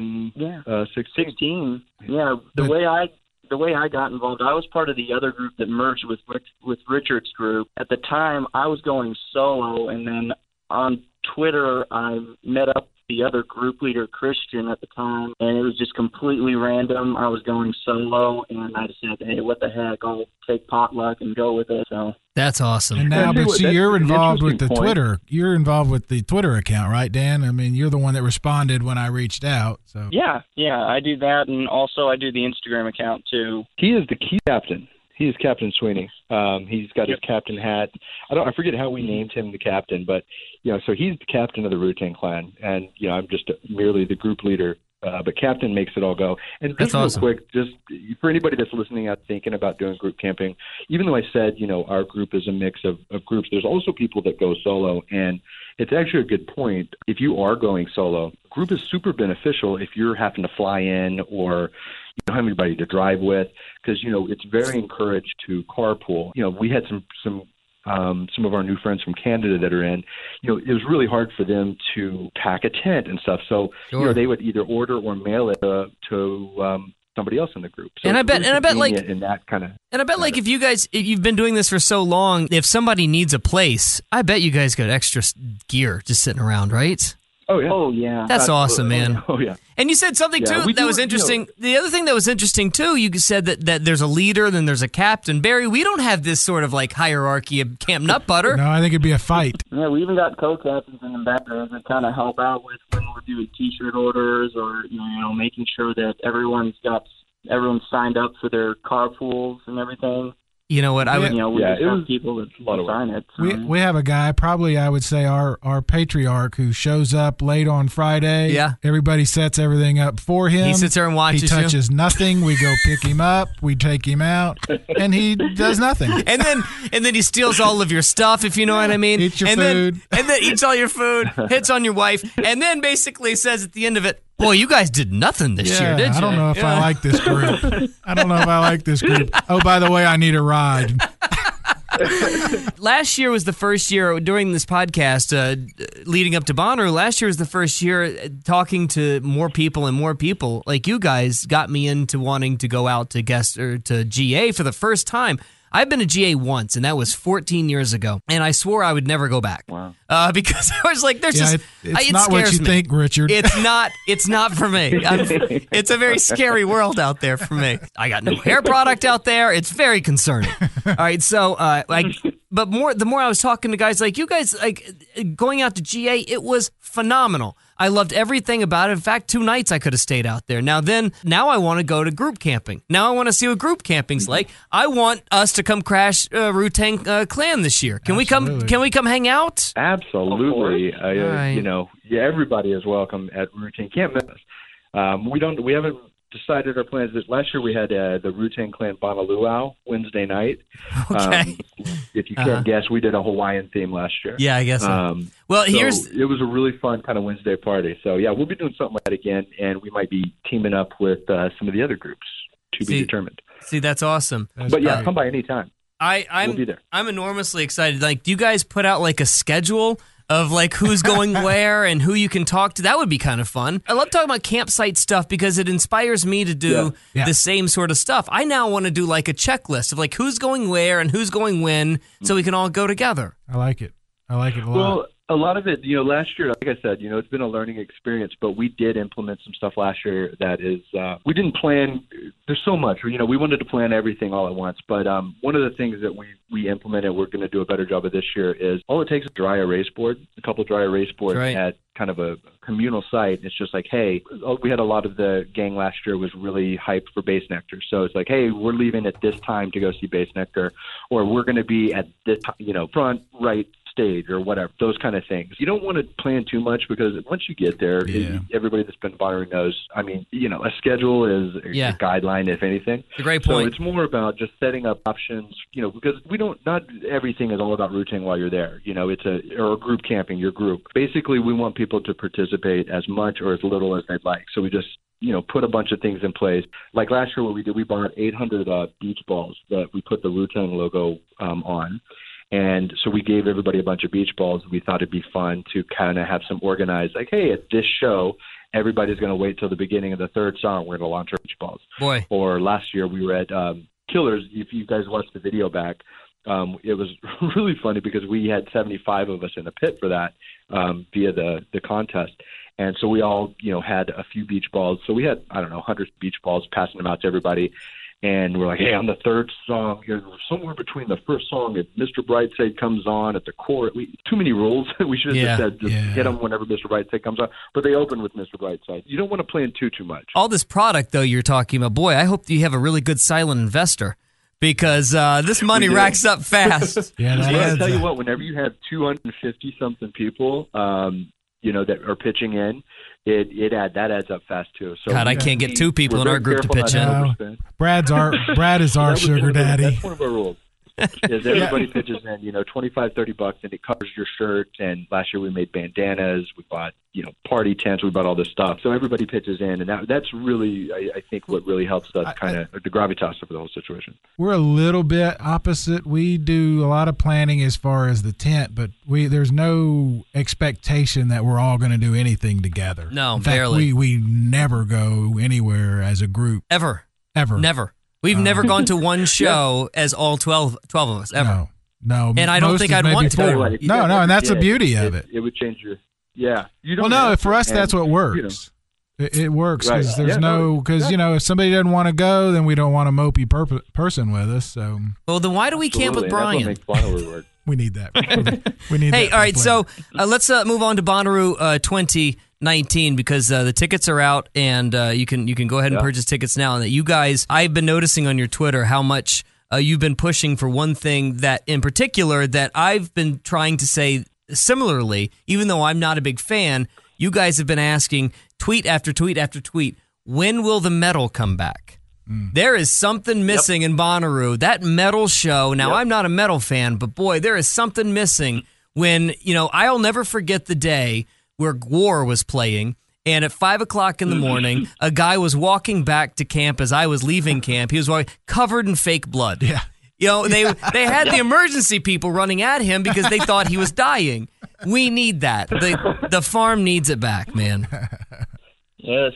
2016. Yeah, the way I got involved, I was part of the other group that merged with Richard's group. At the time, I was going solo, and then on Twitter, I met up the other group leader, Christian, at the time, and it was just completely random. I was going solo, and I just said, hey, what the heck, I'll take potluck and go with it. So that's awesome. And now, but see, you're involved with the Twitter. You're involved with the Twitter account, right, Dan? I mean, you're the one that responded when I reached out. So yeah, I do that, and also I do the Instagram account too. He is the key captain. He is Captain Sweeney. He's got his captain hat. I forget how we named him the captain, but so he's the captain of the Wu-Tang Clan, and I'm just merely the group leader. But captain makes it all go. And just real quick, just for anybody that's listening out thinking about doing group camping, even though I said our group is a mix of groups, there's also people that go solo, and it's actually a good point. If you are going solo, group is super beneficial if you're having to fly in or you don't have anybody to drive with, because it's very encouraged to carpool. We had some of our new friends from Canada that are in. It was really hard for them to pack a tent and stuff. So they would either order or mail it to somebody else in the group. So and I bet like in that kind of. And I bet like if you've been doing this for so long, if somebody needs a place, I bet you guys got extra gear just sitting around, right? Oh yeah. Oh yeah. That's awesome, man. Oh yeah. And you said something too that was interesting. The other thing that was interesting too, you said that there's a leader, then there's a captain. Barry, we don't have this sort of like hierarchy of Camp Nut Butter. No, I think it'd be a fight. Yeah, we even got co-captains in the background that kind of help out with when we're doing T-shirt orders or making sure that everyone's signed up for their carpools and everything. You know what? We just have people that sign it. So. We have a guy, probably I would say our patriarch, who shows up late on Friday. Yeah. Everybody sets everything up for him. He sits there and watches He touches nothing. We go pick him up. We take him out, and he does nothing. And then he steals all of your stuff, if you know what I mean. Eats your food. food. And then eats all your food, hits on your wife, and then basically says at the end of it, boy, you guys did nothing this year, did you? I don't know if I like this group. Oh, by the way, I need a ride. Last year was the first year during this podcast leading up to Bonnaroo. Last year was the first year talking to more people and more people. Like you guys got me into wanting to go out to to GA for the first time. I've been to GA once, and that was 14 years ago, and I swore I would never go back. Wow. Because I was like, it not what you think, Richard. It's not for me. It's a very scary world out there for me. I got no hair product out there. It's very concerning. All right, so but the more I was talking to guys like you guys, like going out to GA, it was phenomenal. I loved everything about it. In fact, 2 nights I could have stayed out there. Now I want to go to group camping. Now I want to see what group camping's like. I want us to come crash Wu-Tang Clan this year. Can we come hang out? Absolutely. Right. Everybody is welcome at Wu-Tang. Can't miss us. We haven't decided our plans. Last year we had the Wu-Tang Clan Bonnaroo Wednesday night. Okay. If you can't guess, we did a Hawaiian theme last year. Yeah, I guess so. It was a really fun kind of Wednesday party. So yeah, we'll be doing something like that again, and we might be teaming up with some of the other groups to be determined. See, that's awesome. But yeah, come by anytime. We'll be there. I'm enormously excited. Like, do you guys put out like a schedule of like who's going where and who you can talk to? That would be kind of fun. I love talking about campsite stuff because it inspires me to do the same sort of stuff. I now want to do like a checklist of like who's going where and who's going when so we can all go together. I like it a lot. Well, a lot of it, last year, like I said, it's been a learning experience, but we did implement some stuff last year that is, we didn't plan. There's so much, we wanted to plan everything all at once, but one of the things that we implemented, we're going to do a better job of this year, is all it takes is a dry erase board, a couple of dry erase boards at kind of a communal site. It's just like, hey, we had a lot of the gang last year was really hyped for Bass Nectar. So it's like, hey, we're leaving at this time to go see Bass Nectar, or we're going to be at this, front right stage or whatever, those kind of things. You don't want to plan too much because once you get there, everybody that's been Bonnaroo knows, a schedule is a guideline, if anything. It's a great point. So it's more about just setting up options, because not everything is all about routing while you're there. Or group camping, your group. Basically, we want people to participate as much or as little as they'd like. So we just put a bunch of things in place. Like last year, what we did, we bought 800 beach balls that we put the Wu-Tang logo on. And so we gave everybody a bunch of beach balls. We thought it'd be fun to kind of have some organized, like, hey, at this show, everybody's going to wait till the beginning of the third song. We're going to launch our beach balls. Boy. Or last year we were at Killers. If you guys watched the video back, it was really funny because we had 75 of us in the pit for that via the contest. And so we all, had a few beach balls. So we had, 100 beach balls, passing them out to everybody. And we're like, hey, on the third song, somewhere between the first song, if Mr. Brightside comes on at the core, too many rules. We should have just said, hit them whenever Mr. Brightside comes on. But they open with Mr. Brightside. You don't want to plan too much. All this product, though, you're talking about, boy, I hope you have a really good silent investor because this money racks up fast. I tell you what, whenever you have 250-something people, that are pitching in, that adds up fast too. So God, I can't get 2 people in our group to pitch in. Brad is our sugar daddy. That's one of our rules. is everybody pitches in, $25-$30, and it covers your shirt. And last year we made bandanas, we bought, party tents, we bought all this stuff. So everybody pitches in, and that's really, I think, what really helps us kind of the gravitas of the whole situation. We're a little bit opposite. We do a lot of planning as far as the tent, but there's no expectation that we're all going to do anything together. No, in fact, barely. We never go anywhere as a group. Ever. Never. We've never gone to one show as all 12 of us, ever. No. And I don't think I'd want to. No, and that's the beauty of it. It would change your... Yeah. For us, that's what works. It works because there's if somebody doesn't want to go, then we don't want a mopey person with us. So. Well, then why do we camp with Brian? That's what makes Bonnaroo work. We need that. We need. Hey, all right. So let's move on to Bonnaroo 2019 because the tickets are out and you can go ahead and purchase tickets now. And that you guys, I've been noticing on your Twitter how much you've been pushing for one thing that in particular that I've been trying to say similarly, even though I'm not a big fan. You guys have been asking tweet after tweet after tweet, when will the metal come back? There is something missing in Bonnaroo. That metal show, now I'm not a metal fan, but boy, there is something missing when, I'll never forget the day where War was playing, and at 5 o'clock in the morning, a guy was walking back to camp as I was leaving camp. He was covered in fake blood. Yeah. They had the emergency people running at him because they thought he was dying. We need that. The farm needs it back, man. Yes.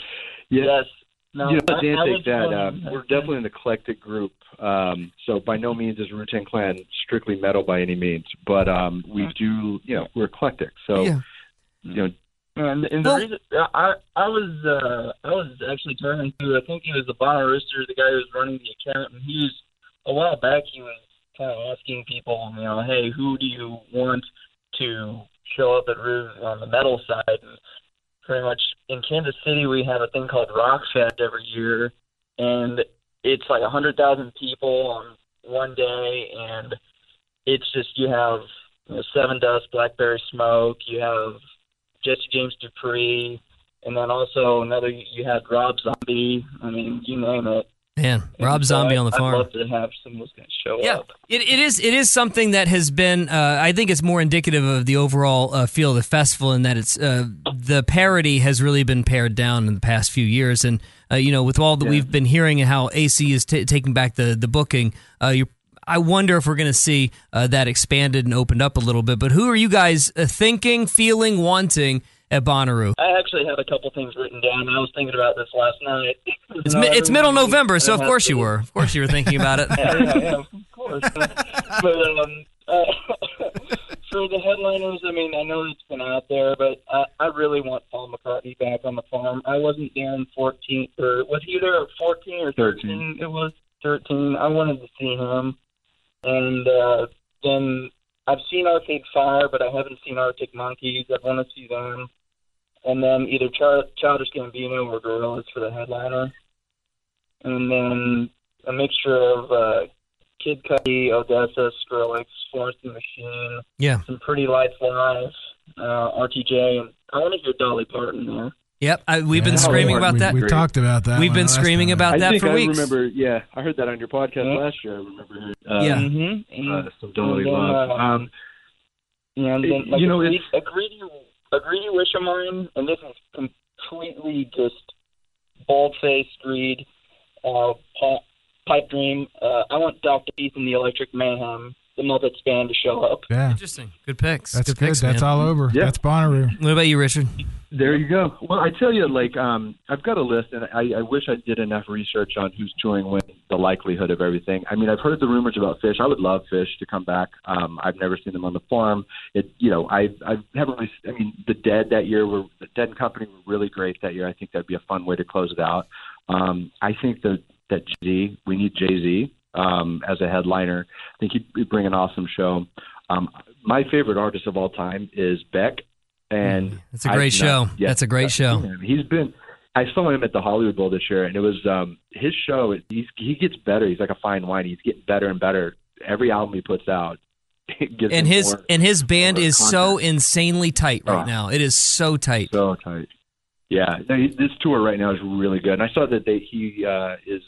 No, Dan, take that. We're definitely an eclectic group. So by no means is Wu-Tang Clan strictly metal by any means, but we do, we're eclectic. So, And the reason I was actually talking to, I think he was the Bonnarooster, the guy who was running the account, and he was, a while back, he was kind of asking people, hey, who do you want to show up at Rue on the metal side? And pretty much in Kansas City, we have a thing called Rockfest every year, and it's like 100,000 people on one day, and it's just, you have Seven Dust, Blackberry Smoke, you have Jesse James Dupree, and then also you had Rob Zombie. I mean, you name it. Man, Rob Zombie on the farm. I'd love to have some of those guys show up. It is something that has been, I think it's more indicative of the overall feel of the festival in that it's the parody has really been pared down in the past few years. And, with all that we've been hearing and how AC is taking back the booking, I wonder if we're going to see that expanded and opened up a little bit. But who are you guys thinking, feeling, wanting at Bonnaroo? I actually had a couple things written down. I was thinking about this last night. It's middle November, so of course you were. Of course you were thinking about it. yeah, of course. But for the headliners, I mean, I know it's been out there, but I really want Paul McCartney back on the farm. I wasn't there in 14, or was he there at 14 or 13? It was 13. I wanted to see him. And then I've seen Arcade Fire, but I haven't seen Arctic Monkeys. I want to see them. And then either Childish Gambino or Gorillaz for the headliner. And then a mixture of Kid Cudi, Odessa, Skrillex, Florence and the Machine, some Pretty Lights Live, RTJ, and I want to hear Dolly Parton there. Yep, we've been screaming about that. We talked about that. We've been screaming about that for weeks. I remember, I heard that on your podcast last year. I remember hearing some Dolly Love. And then, a greedy wish of mine, and this is completely just bald-faced greed, pipe dream. I want Dr. Keith and the Electric Mayhem, the Muppets band, to show up. Yeah. Interesting. Good picks. That's good. Picks, that's man. all over. Yeah. That's Bonnaroo. What about you, Richard? There you go. Well, I tell you, I've got a list, and I wish I did enough research on who's touring when, the likelihood of everything. I mean, I've heard the rumors about Fish. I would love Fish to come back. I've never seen them on the farm. I haven't really. I mean, the Dead and Company were really great that year. I think that'd be a fun way to close it out. I think that Jay-Z, we need Jay-Z as a headliner. I think he'd bring an awesome show. My favorite artist of all time is Beck. And it's a great show. That's a great show. I saw him at the Hollywood Bowl this year, and it was his show. He gets better. He's like a fine wine. He's getting better and better. Every album he puts out, gives and his band is content. So insanely tight right now. It is so tight. So tight. Yeah, this tour right now is really good. And I saw that he is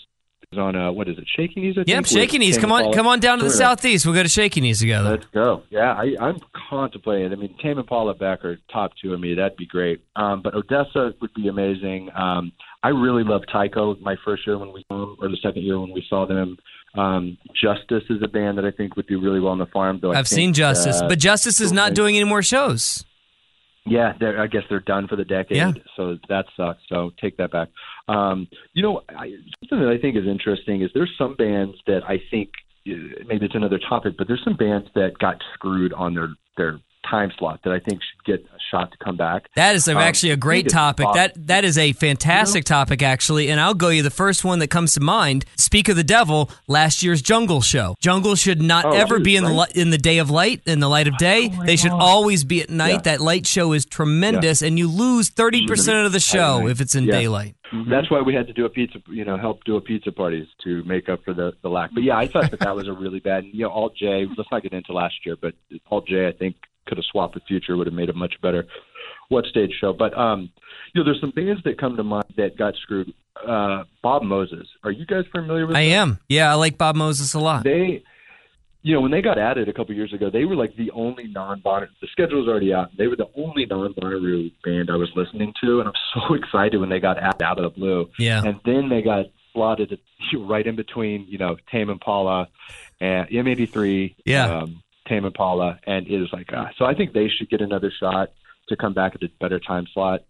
on what is it, Shaky Knees? I think, yep, Shaky Knees. Come on down to the Southeast. We'll go to Shaky Knees together. Let's go. Yeah, I'm contemplating. I mean, Tame Impala back are top two of me. That'd be great. But Odessa would be amazing. I really love Tycho. My first year when we saw them, or the second year when we saw them. Justice is a band that I think would do really well on the farm. Though I've seen Justice, but Justice is not doing any more shows. Yeah, I guess they're done for the decade, yeah. So that sucks. So take that back. Something that I think is interesting is there's some bands that I think, maybe it's another topic, but there's some bands that got screwed on their time slot that I think should get a shot to come back. That is actually a great topic. That is a fantastic topic, actually, and I'll go you the first one that comes to mind. Speak of the Devil, last year's Jungle show. Jungle should not ever be in the day of light, in the light of day. They should always be at night. Yeah. That light show is tremendous, and you lose 30% of the show if it's in daylight. Mm-hmm. That's why we had to do a pizza, help do a pizza parties to make up for the lack. But yeah, I thought that was a really bad. Alt J. Let's not get into last year, but Alt J, I think, could have swapped with Future, would have made a much better What Stage show. But there's some bands that come to mind that got screwed. Bob Moses. Are you guys familiar with them? I am. Yeah, I like Bob Moses a lot. They, when they got added a couple years ago, they were like the only non-Bonnaroo. The schedule was already out. They were the only non-Bonnaroo band I was listening to, and I'm so excited when they got added out of the blue. Yeah. And then they got slotted right in between, Tame Impala and M83. Yeah. Tame Impala, and it was like, so I think they should get another shot to come back at a better time slot.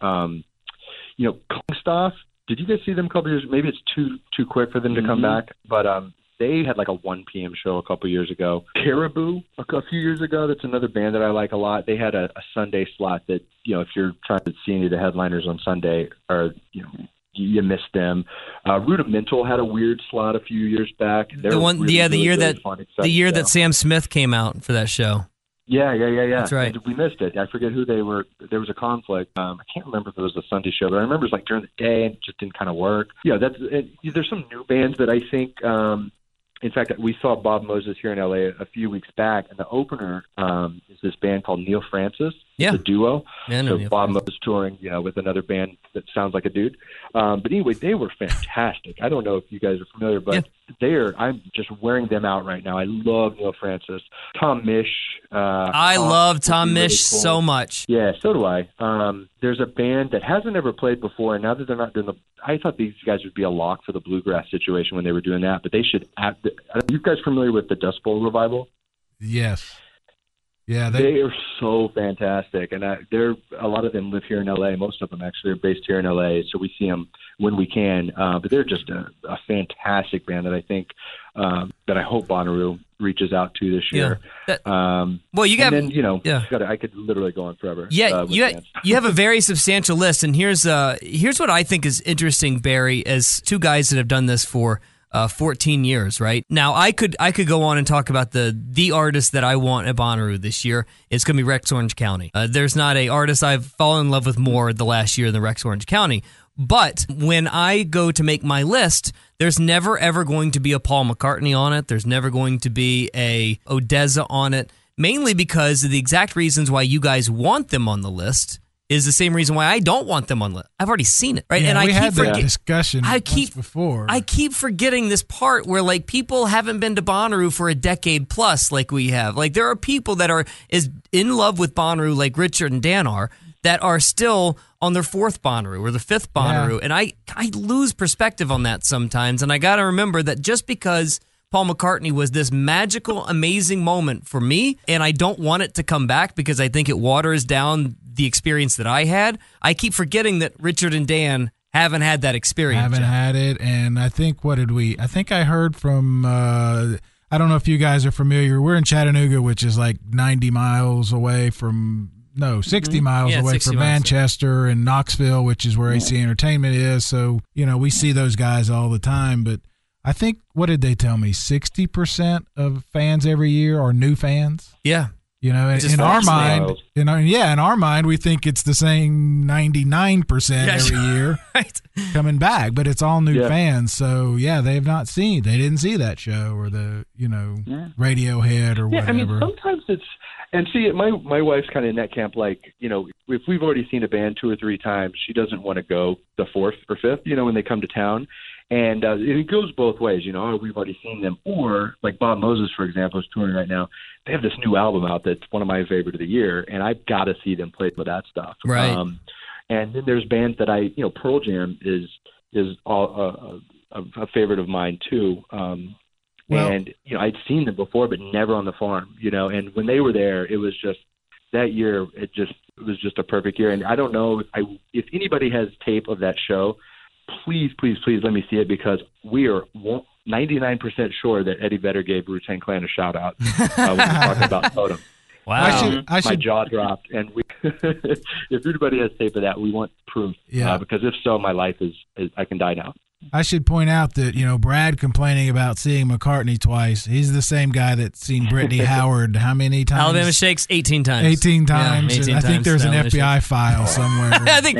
Kongstoff, did you guys see them a couple years? Maybe it's too quick for them to come back, but they had like a 1 p.m. show a couple years ago. Caribou, a few years ago, that's another band that I like a lot. They had a Sunday slot that, if you're trying to see any of the headliners on Sunday, or, you missed them. Rudimental had a weird slot a few years back. The year that Sam Smith came out for that show. Yeah. That's right. And we missed it. I forget who they were. There was a conflict. I can't remember if it was a Sunday show, but I remember it was like during the day and it just didn't kind of work. Yeah, there's some new bands that I think. In fact, we saw Bob Moses here in LA a few weeks back, and the opener is this band called Neil Francis. Yeah. It's a duo. Yeah, so Bob Moses touring, with another band that sounds like a dude. But anyway, they were fantastic. I don't know if you guys are familiar, but I'm just wearing them out right now. I love Neil Francis. Tom Misch. I love Tom Misch really cool. So much. Yeah, so do I. There's a band that hasn't ever played before, and now that they're not doing I thought these guys would be a lock for the bluegrass situation when they were doing that, but they should are you guys familiar with the Dust Bowl Revival? Yes. Yeah, they are so fantastic, and they're a lot of them live here in LA. Most of them actually are based here in LA, so we see them when we can. But they're just a fantastic band that I think that I hope Bonnaroo reaches out to this year. I could literally go on forever. Yeah, you have a very substantial list, and here's what I think is interesting, Barry, as two guys that have done this for 14 years, right? Now, I could go on and talk about the artist that I want at Bonnaroo this year. It's going to be Rex Orange County. There's not a artist I've fallen in love with more the last year than Rex Orange County. But when I go to make my list, there's never, ever going to be a Paul McCartney on it. There's never going to be a Odessa on it, mainly because of the exact reasons why you guys want them on the list is the same reason why I don't want them on the list. I've already seen it, right? Yeah, and we had that discussion before. I keep forgetting this part where like people haven't been to Bonnaroo for a decade plus like we have. Like there are people that are in love with Bonnaroo like Richard and Dan are that are still on their fourth Bonnaroo or the fifth Bonnaroo. Yeah. And I lose perspective on that sometimes. And I got to remember that just because Paul McCartney was this magical, amazing moment for me, and I don't want it to come back because I think it waters down the experience that I had. I keep forgetting that Richard and Dan haven't had that experience. Haven't had it, and I think, I think I heard from, I don't know if you guys are familiar, we're in Chattanooga, which is like 90 miles away from, 60 miles away from Manchester, and Knoxville, which is where AC Entertainment is, so, we see those guys all the time, but I think, what did they tell me, 60% of fans every year are new fans? Yeah. In our mind, we think it's the same 99% every year coming back, but it's all new fans. So they didn't see that show or the Radiohead or whatever. I mean, sometimes And see, my wife's kind of in that camp. Like, if we've already seen a band 2 or 3 times, she doesn't want to go the 4th or 5th. When they come to town, and it goes both ways. We've already seen them, or like Bob Moses, for example, is touring right now. They have this new album out that's one of my favorite of the year, and I've got to see them play with that stuff. Right. And then there's bands that Pearl Jam is a favorite of mine too. And I'd seen them before, but never on the farm. And when they were there, it was just that year. It was just a perfect year. And I don't know if anybody has tape of that show, please let me see it, because we are 99% sure that Eddie Vedder gave Wu-Tang Clan a shout out when we were talking about Totem. Wow. My jaw dropped. And if anybody has tape of that, we want proof. Yeah. Because if so, my life is I can die now. I should point out that, Brad complaining about seeing McCartney twice. He's the same guy that's seen Brittany Howard how many times? Alabama Shakes 18 times. 18 times. Yeah, 18 I think there's an FBI Shakes. file somewhere. I think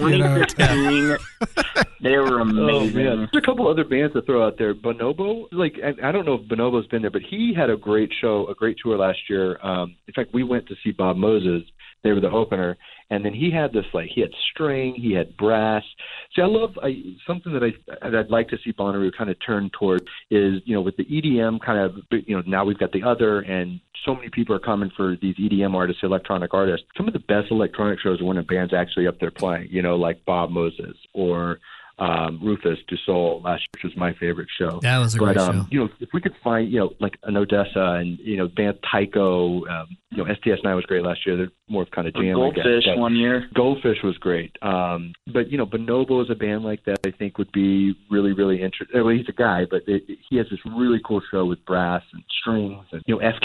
2015, they were amazing. There's a couple other bands to throw out there. Bonobo, I don't know if Bonobo's been there, but he had a great show, a great tour last year. In fact, we went to see Bob Moses. They were the opener. And then he had this, he had string, he had brass. See, I love something that I'd like to see Bonnaroo kind of turn toward is, with the EDM kind of, now we've got the other, and so many people are coming for these EDM artists, electronic artists. Some of the best electronic shows are when a band's actually up there playing, like Bob Moses or Rufus Du Sol last year, which was my favorite show. That was a great show. If we could find, like an Odessa and, band Tycho, STS9 was great last year. They're more of kind of jam. Goldfish one year. Goldfish was great. But, Bonobo is a band like that I think would be really, really interesting. Well, he's a guy, but he has this really cool show with brass and strings. And,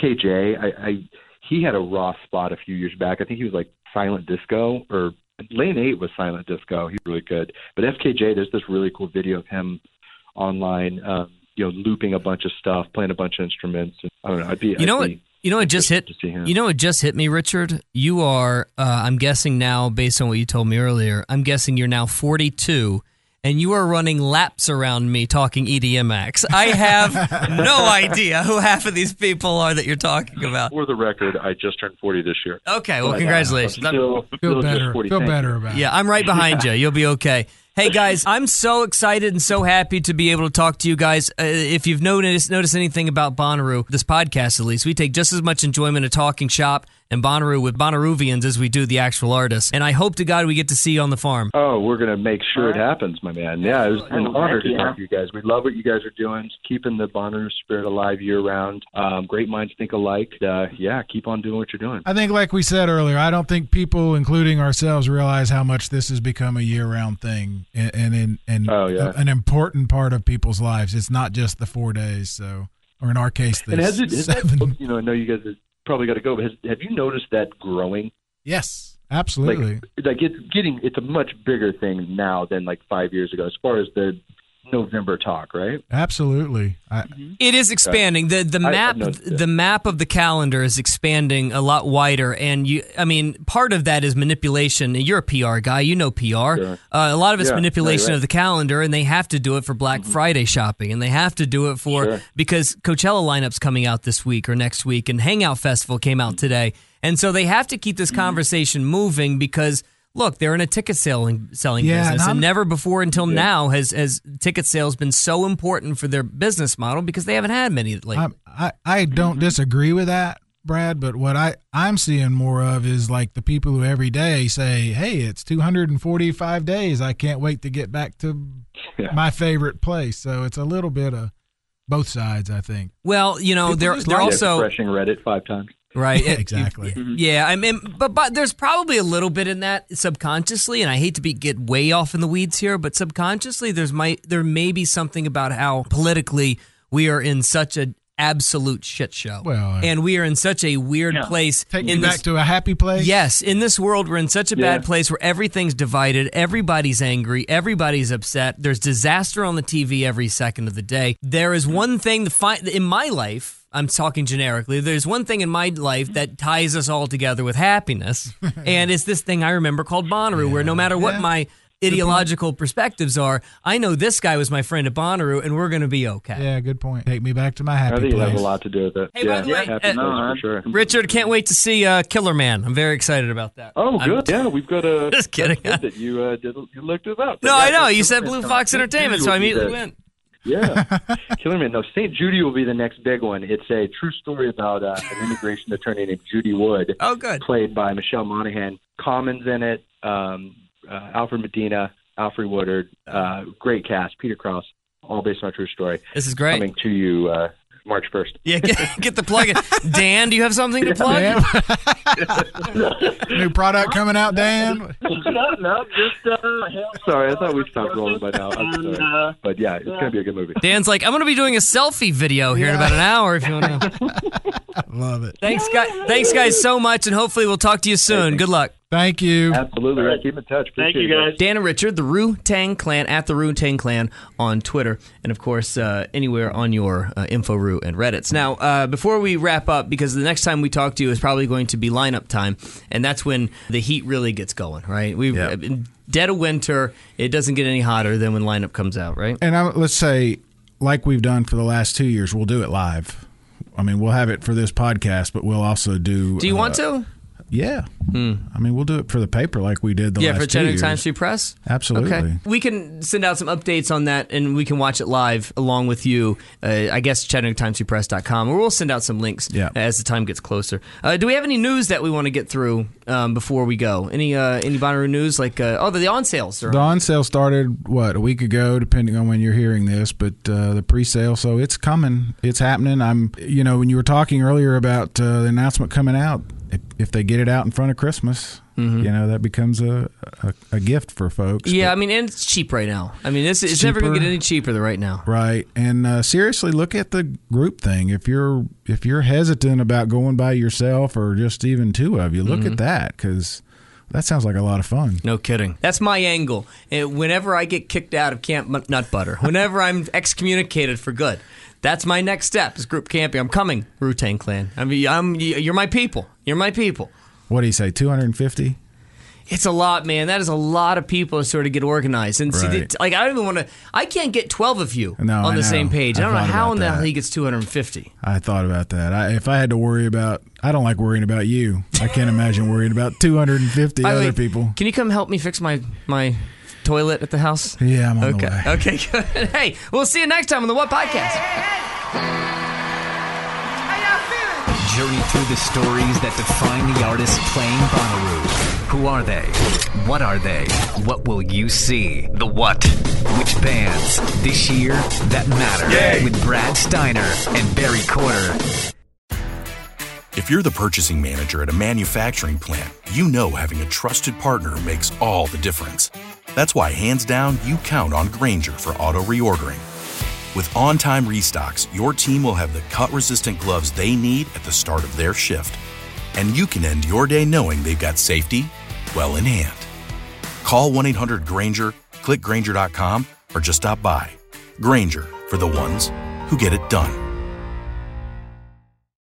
FKJ, he had a raw spot a few years back. I think he was like Silent Disco, or Lane 8 was Silent Disco. He's really good. But FKJ, there's this really cool video of him online, looping a bunch of stuff, playing a bunch of instruments. And, I don't know. It just hit. It just hit me, Richard. You are, I'm guessing now, based on what you told me earlier, I'm guessing you're now 42, and you are running laps around me talking EDM acts. I have no idea who half of these people are that you're talking about. For the record, I just turned 40 this year. Okay, well, congratulations. Feel better about it. Yeah, I'm right behind you. You'll be okay. Hey, guys, I'm so excited and so happy to be able to talk to you guys. If you've noticed anything about Bonnaroo, this podcast at least, we take just as much enjoyment in talking shop and Bonnaroo with Bonnaroovians as we do the actual artists. And I hope to God we get to see you on the farm. Oh, we're going to make sure it happens, my man. Yeah, it was an honor to talk to you guys. We love what you guys are doing, keeping the Bonnaroo spirit alive year-round. Great minds think alike. Keep on doing what you're doing. I think, like we said earlier, I don't think people, including ourselves, realize how much this has become a year-round thing and an important part of people's lives. It's not just the 4 days, or in our case, the 7. I know you guys have probably got to go, but have you noticed that growing? Yes, absolutely. It's a much bigger thing now than 5 years ago, as far as the November talk, right? Absolutely. It is expanding. The map of the calendar is expanding a lot wider, and part of that is manipulation. You're a PR guy, you know PR. Sure. A lot of it's manipulation of the calendar, and they have to do it for Black Friday shopping, and they have to do it because Coachella lineup's coming out this week or next week, and Hangout Festival came out today, and so they have to keep this conversation moving because. Look, they're in a ticket selling business, and never before until now has ticket sales been so important for their business model because they haven't had many lately. I don't disagree with that, Brad, but what I'm seeing more of is the people who every day say, hey, it's 245 days. I can't wait to get back to my favorite place. So it's a little bit of both sides, I think. Well, they're also refreshing Reddit 5 times. Right. Yeah, exactly. Yeah, but there's probably a little bit in that subconsciously, and I hate to get way off in the weeds here, but subconsciously there may be something about how politically we are in such an absolute shit show. Well, and we are in such a weird place. Take me back to a happy place? Yes. In this world, we're in such a bad place where everything's divided, everybody's angry, everybody's upset. There's disaster on the TV every second of the day. There is one thing in my life, I'm talking generically, there's one thing in my life that ties us all together with happiness, and it's this thing I remember called Bonnaroo, where no matter what my ideological perspectives are. I know this guy was my friend at Bonnaroo, and we're going to be okay. Yeah, good point. Take me back to my happy place. I think place. it has a lot to do with it. Hey, by the way, for sure. Richard, can't wait to see Killer Man. I'm very excited about that. Oh, good. Yeah, we've got a... Just kidding. That you looked it up. No, I know. You said Blue Fox Entertainment, so I immediately went. Yeah. Killer Man. No, St. Judy will be the next big one. It's a true story about an immigration attorney named Judy Wood. Oh, good. Played by Michelle Monaghan. Common's in it. Alfred Medina, Alfred Woodard. Great cast. Peter Krause. All based on a true story. This is great. Coming to you March 1st. Yeah, get the plug in. Dan, do you have something to plug? New product coming out, Dan? No, just sorry, I thought we stopped rolling by now. I'm sorry. But yeah, it's going to be a good movie. Dan's like, I'm going to be doing a selfie video here in about an hour if you want to. Love it. Thanks, guys, so much, and hopefully we'll talk to you soon. Good luck. Thank you. Absolutely. Right. Keep in touch. Thank you, guys. Dan and Richard, the Ru-Tang Clan, at the Ru-Tang Clan on Twitter, and of course, anywhere on your InfoRu and Reddits. Now, before we wrap up, because the next time we talk to you is probably going to be lineup time, and that's when the heat really gets going, right? In dead of winter, it doesn't get any hotter than when lineup comes out, right? And let's say, like we've done for the last 2 years, we'll do it live. I mean, we'll have it for this podcast, but we'll also do... Do you want to? Yeah. I mean, we'll do it for the paper like we did the last 2 years. Yeah, for Chattanooga Times Free Press? Absolutely. Okay. We can send out some updates on that, and we can watch it live along with you. I guess ChattanoogaTimesFreePress.com, or we'll send out some links as the time gets closer. Do we have any news that we want to get through before we go? Any Bonnaroo news? Like, the on sales. The on sale started, a week ago, depending on when you're hearing this, but the pre-sale, so it's coming. It's happening. When you were talking earlier about the announcement coming out, if they get it out in front of Christmas, that becomes a gift for folks. Yeah, and it's cheap right now. It's never going to get any cheaper than right now. Right, and seriously, look at the group thing. If you're hesitant about going by yourself or just even two of you, look at that, because that sounds like a lot of fun. No kidding. That's my angle. And whenever I get kicked out of Camp Nut Butter, whenever I'm excommunicated for good, that's my next step is group camping. I'm coming, Ru-Tang Clan. You're my people. You're my people. What do you say, 250? It's a lot, man. That is a lot of people to sort of get organized. And see, I don't even want to. I can't get 12 of you on the same page. I don't know how in the hell he gets 250. I thought about that. If I had to worry about, I don't like worrying about you. I can't imagine worrying about 250 other people. Can you come help me fix my toilet at the house? Yeah, I'm on the way. Okay, good. Hey, we'll see you next time on the What Podcast. Journey through the stories that define the artists playing Bonnaroo. Who are they? What are they? What will you see? The what? Which bands this year that matter? Yay! With Brad Steiner and Barry Corder. If you're the purchasing manager at a manufacturing plant, you know having a trusted partner makes all the difference. That's why, hands down, you count on Grainger for auto reordering. With on-time restocks, your team will have the cut-resistant gloves they need at the start of their shift. And you can end your day knowing they've got safety well in hand. Call 1-800-GRAINGER, click Grainger.com, or just stop by. Grainger, for the ones who get it done.